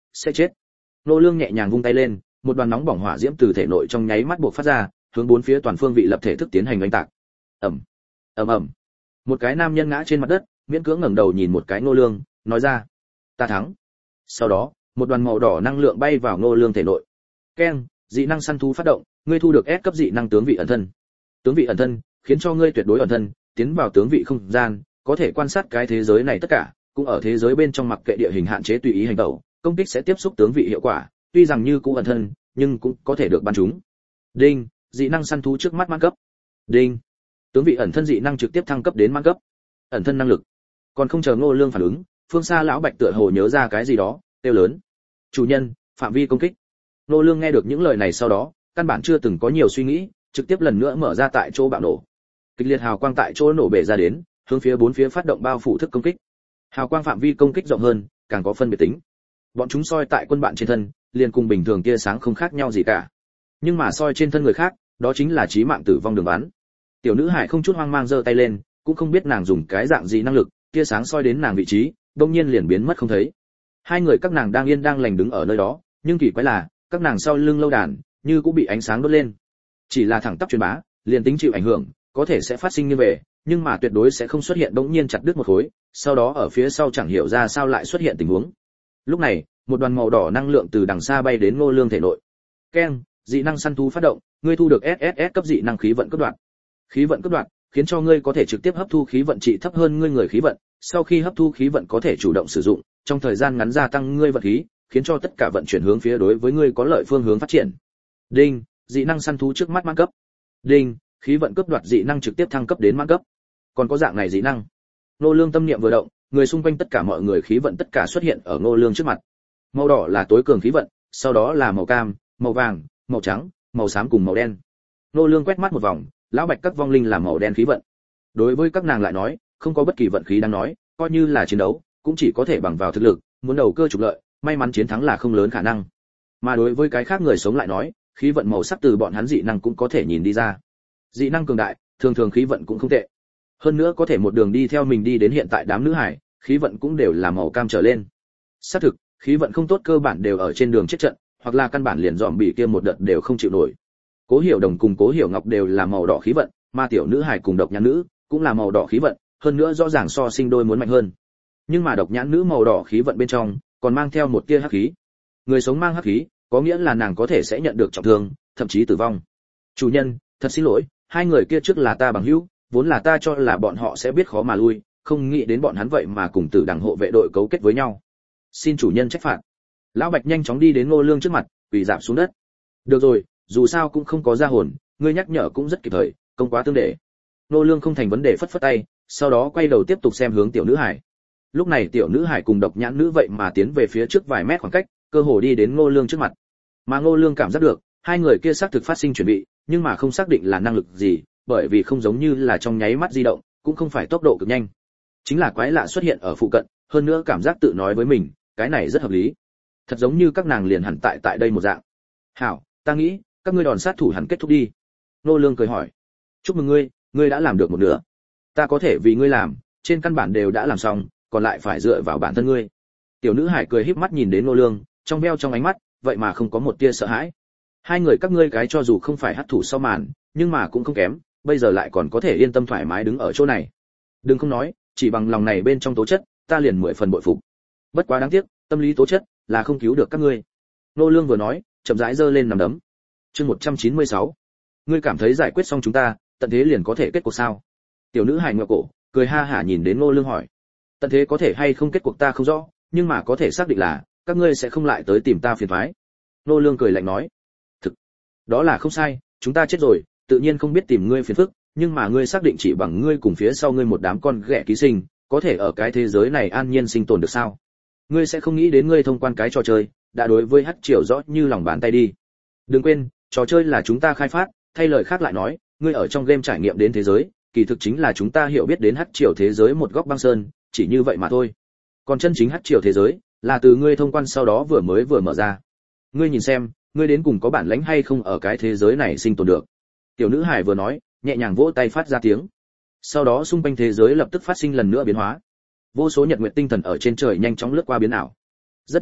sẽ chết. Nô Lương nhẹ nhàng vung tay lên, một đoàn nóng bỏng hỏa diễm từ thể nội trong nháy mắt bộc phát ra, hướng bốn phía toàn phương vị lập thể thức tiến hành oanh tạc. ầm ầm ầm, một cái nam nhân ngã trên mặt đất, miễn cưỡng ngẩng đầu nhìn một cái Nô Lương, nói ra: ta thắng. Sau đó, một đoàn màu đỏ năng lượng bay vào Nô Lương thể nội. Keng, dị năng săn thú phát động, ngươi thu được S cấp dị năng tướng vị ẩn thân. Tướng vị ẩn thân khiến cho ngươi tuyệt đối ẩn thân, tiến vào tướng vị không gian, có thể quan sát cái thế giới này tất cả, cũng ở thế giới bên trong mặc kệ địa hình hạn chế tùy ý hành động, công kích sẽ tiếp xúc tướng vị hiệu quả, tuy rằng như cũ ẩn thân, nhưng cũng có thể được bắn trúng. Đinh, dị năng săn thú trước mắt mãn cấp. Đinh, tướng vị ẩn thân dị năng trực tiếp thăng cấp đến mãn cấp. Ẩn thân năng lực. Còn không chờ Ngô Lương phản ứng, phương xa lão Bạch tựa hồ nhớ ra cái gì đó, kêu lớn: chủ nhân, phạm vi công kích. Ngô Lương nghe được những lời này sau đó, căn bản chưa từng có nhiều suy nghĩ, trực tiếp lần nữa mở ra tại chỗ bạo nổ. Kịch liệt hào quang tại chỗ nổ bể ra đến, hướng phía bốn phía phát động bao phủ thức công kích. Hào quang phạm vi công kích rộng hơn, càng có phân biệt tính. Bọn chúng soi tại quân bạn trên thân, liền cùng bình thường tia sáng không khác nhau gì cả. Nhưng mà soi trên thân người khác, đó chính là chí mạng tử vong đường bắn. Tiểu nữ Hải không chút hoang mang giơ tay lên, cũng không biết nàng dùng cái dạng gì năng lực, tia sáng soi đến nàng vị trí, đột nhiên liền biến mất không thấy. Hai người các nàng đang yên đang lành đứng ở nơi đó, nhưng kỳ quái là, các nàng sau lưng lâu đàn, như cũng bị ánh sáng đốt lên. Chỉ là thẳng tắp truyền bá, liền tính chịu ảnh hưởng, có thể sẽ phát sinh như về, nhưng mà tuyệt đối sẽ không xuất hiện đống nhiên chặt đứt một khối, sau đó ở phía sau chẳng hiểu ra sao lại xuất hiện tình huống. Lúc này, một đoàn màu đỏ năng lượng từ đằng xa bay đến Ngô Lương thể nội. Keng, dị năng săn thú phát động, ngươi thu được SSS cấp dị năng khí vận cấp đoạn. Khí vận cấp đoạn khiến cho ngươi có thể trực tiếp hấp thu khí vận trị thấp hơn ngươi người khí vận, sau khi hấp thu khí vận có thể chủ động sử dụng, trong thời gian ngắn gia tăng ngươi vận khí, khiến cho tất cả vận chuyển hướng phía đối với ngươi có lợi phương hướng phát triển. Đinh, dị năng săn thú trước mắt mãn cấp. Đinh, khí vận cấp đoạt dị năng trực tiếp thăng cấp đến mãn cấp. Còn có dạng này dị năng. Ngô Lương tâm niệm vừa động, người xung quanh tất cả mọi người khí vận tất cả xuất hiện ở Ngô Lương trước mặt. Màu đỏ là tối cường khí vận, sau đó là màu cam, màu vàng, màu trắng, màu xám cùng màu đen. Ngô Lương quét mắt một vòng, lão Bạch các vong linh là màu đen khí vận. Đối với các nàng lại nói, không có bất kỳ vận khí đang nói, coi như là chiến đấu, cũng chỉ có thể bằng vào thực lực, muốn đầu cơ trục lợi, may mắn chiến thắng là không lớn khả năng. Mà đối với cái khác người sống lại nói, khí vận màu sắc từ bọn hắn dị năng cũng có thể nhìn đi ra. Dị năng cường đại, thường thường khí vận cũng không tệ. Hơn nữa có thể một đường đi theo mình đi đến hiện tại đám nữ hải, khí vận cũng đều là màu cam trở lên. Xác thực, khí vận không tốt cơ bản đều ở trên đường chết trận, hoặc là căn bản liền dòm bị kia một đợt đều không chịu nổi. Cố Hiểu Đồng cùng Cố Hiểu Ngọc đều là màu đỏ khí vận, mà tiểu nữ hải cùng Độc Nhãn nữ cũng là màu đỏ khí vận, hơn nữa rõ ràng so sinh đôi muốn mạnh hơn. Nhưng mà Độc Nhãn nữ màu đỏ khí vận bên trong còn mang theo một tia hắc khí. Người sống mang hắc khí, có nghĩa là nàng có thể sẽ nhận được trọng thương, thậm chí tử vong. Chủ nhân, thật xin lỗi, hai người kia trước là ta bằng hữu, vốn là ta cho là bọn họ sẽ biết khó mà lui, không nghĩ đến bọn hắn vậy mà cùng Tử Đằng hộ vệ đội cấu kết với nhau. Xin chủ nhân trách phạt. Lão Bạch nhanh chóng đi đến Ngô Lương trước mặt, quỳ rạp xuống đất. Được rồi, dù sao cũng không có ra hồn, ngươi nhắc nhở cũng rất kịp thời, công quá tương để. Ngô Lương không thành vấn đề phất phất tay, sau đó quay đầu tiếp tục xem hướng tiểu nữ hải. Lúc này tiểu nữ hải cùng Độc Nhãn nữ vậy mà tiến về phía trước vài mét khoảng cách, cơ hồ đi đến Ngô Lương trước mặt. Mà Ngô Lương cảm giác được, hai người kia xác thực phát sinh chuẩn bị, nhưng mà không xác định là năng lực gì, bởi vì không giống như là trong nháy mắt di động, cũng không phải tốc độ cực nhanh. Chính là quái lạ xuất hiện ở phụ cận, hơn nữa cảm giác tự nói với mình, cái này rất hợp lý. Thật giống như các nàng liền hẳn tại đây một dạng. Hảo, ta nghĩ, các ngươi đòn sát thủ hẳn kết thúc đi. Ngô Lương cười hỏi. Chúc mừng ngươi, ngươi đã làm được một nửa. Ta có thể vì ngươi làm, trên căn bản đều đã làm xong, còn lại phải dựa vào bản thân ngươi. Tiểu nữ hải cười híp mắt nhìn đến Ngô Lương, trong veo trong ánh mắt, vậy mà không có một tia sợ hãi. Hai người các ngươi cái cho dù không phải hắc thủ sau màn, nhưng mà cũng không kém, bây giờ lại còn có thể yên tâm thoải mái đứng ở chỗ này. Đừng không nói, chỉ bằng lòng này bên trong tố chất, ta liền 10 phần bội phục. Bất quá đáng tiếc, tâm lý tố chất là không cứu được các ngươi. Ngô Lương vừa nói, chậm rãi giơ lên nằm đấm. Chương 196. Ngươi cảm thấy giải quyết xong chúng ta, tận thế liền có thể kết cuộc sao? Tiểu nữ hài ngửa cổ, cười ha hả nhìn đến Ngô Lương hỏi. Tận thế có thể hay không kết cuộc ta không rõ, nhưng mà có thể xác định là các ngươi sẽ không lại tới tìm ta phiền toái. Ngô Lương cười lạnh nói. Thực, đó là không sai, chúng ta chết rồi, tự nhiên không biết tìm ngươi phiền phức, nhưng mà ngươi xác định chỉ bằng ngươi cùng phía sau ngươi một đám con ghẻ ký sinh, có thể ở cái thế giới này an nhiên sinh tồn được sao? Ngươi sẽ không nghĩ đến ngươi thông quan cái trò chơi, đã đối với hắc triều rõ như lòng bàn tay đi. Đừng quên, trò chơi là chúng ta khai phát, thay lời khác lại nói, ngươi ở trong game trải nghiệm đến thế giới, kỳ thực chính là chúng ta hiểu biết đến hắc triều thế giới một góc băng sơn, chỉ như vậy mà thôi. Còn chân chính hắc triều thế giới, là từ ngươi thông quan sau đó vừa mở ra. Ngươi nhìn xem, ngươi đến cùng có bản lĩnh hay không ở cái thế giới này sinh tồn được. Tiểu nữ hải vừa nói, nhẹ nhàng vỗ tay phát ra tiếng. Sau đó xung quanh thế giới lập tức phát sinh lần nữa biến hóa. Vô số nhật nguyệt tinh thần ở trên trời nhanh chóng lướt qua biến ảo. Rất nhanh,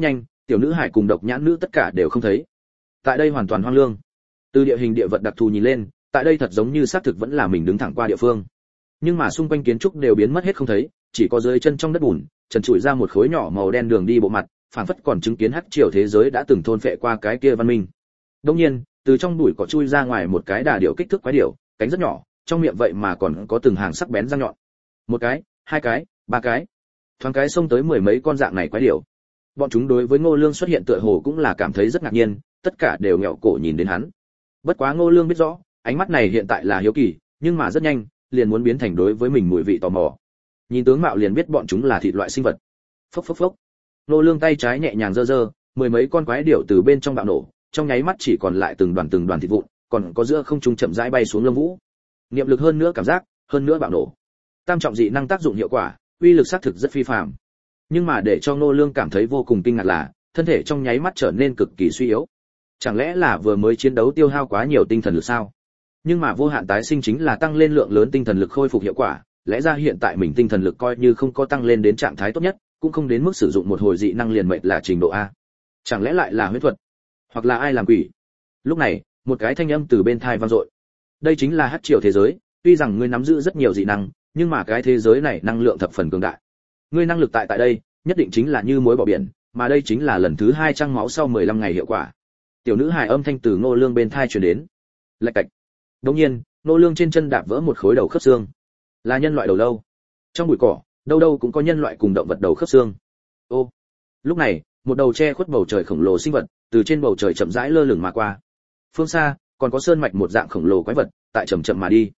Tiểu nữ hải cùng độc nhãn nữ tất cả đều không thấy. Tại đây hoàn toàn hoang lương. Từ địa hình địa vật đặc thù nhìn lên, tại đây thật giống như xác thực vẫn là mình đứng thẳng qua địa phương. Nhưng mà xung quanh kiến trúc đều biến mất hết không thấy, chỉ có dưới chân trong đất bùn, trần trụi ra một khối nhỏ màu đen đường đi bộ mặt, phảng phất còn chứng kiến hắc triều thế giới đã từng thôn phệ qua cái kia văn minh. Đương nhiên, từ trong bụi cỏ chui ra ngoài một cái đà điểu kích thước quái điểu, cánh rất nhỏ, trong miệng vậy mà còn có từng hàng sắc bén răng nhọn. Một cái, hai cái, ba cái, thoáng cái xông tới mười mấy con dạng này quái điểu. Bọn chúng đối với Ngô Lương xuất hiện tựa hồ cũng là cảm thấy rất ngạc nhiên, tất cả đều nghẹo cổ nhìn đến hắn. Bất quá Ngô Lương biết rõ, ánh mắt này hiện tại là hiếu kỳ, nhưng mà rất nhanh, liền muốn biến thành đối với mình mùi vị tò mò. Nhìn tướng mạo liền biết bọn chúng là thịt loại sinh vật. Phốc phốc phốc. Ngô Lương tay trái nhẹ nhàng giơ giơ, mười mấy con quái điểu từ bên trong bạo nổ, trong nháy mắt chỉ còn lại từng đoàn thịt vụn, còn có giữa không trung chậm rãi bay xuống lông vũ. Niệm lực hơn nữa cảm giác, hơn nữa bạo nổ. Tam trọng dị năng tác dụng hiệu quả, uy lực xác thực rất phi phàm. Nhưng mà để cho Ngô Lương cảm thấy vô cùng kinh ngạc là, thân thể trong nháy mắt trở nên cực kỳ suy yếu. Chẳng lẽ là vừa mới chiến đấu tiêu hao quá nhiều tinh thần lực sao? Nhưng mà vô hạn tái sinh chính là tăng lên lượng lớn tinh thần lực khôi phục hiệu quả, lẽ ra hiện tại mình tinh thần lực coi như không có tăng lên đến trạng thái tốt nhất, cũng không đến mức sử dụng một hồi dị năng liền mệt là trình độ a. Chẳng lẽ lại là huyễn thuật, hoặc là ai làm quỷ? Lúc này, một cái thanh âm từ bên tai vang dội. Đây chính là hắc triều thế giới, tuy rằng ngươi nắm giữ rất nhiều dị năng, nhưng mà cái thế giới này năng lượng thập phần cường đại. Ngươi năng lực tại đây, nhất định chính là như muối bỏ biển, mà đây chính là lần thứ 2 trăng máu sau 15 ngày hiệu quả. Tiểu nữ hài âm thanh từ Ngô Lương bên tai truyền đến. Lạch cạch. Đột nhiên, Ngô Lương trên chân đạp vỡ một khối đầu khớp xương. Là nhân loại đầu lâu. Trong bụi cỏ, đâu đâu cũng có nhân loại cùng động vật đầu khớp xương. Ô. Lúc này, một đầu che khuất bầu trời khổng lồ sinh vật từ trên bầu trời chậm rãi lơ lửng mà qua. Phương xa, còn có sơn mạch một dạng khổng lồ quái vật tại chậm chậm mà đi.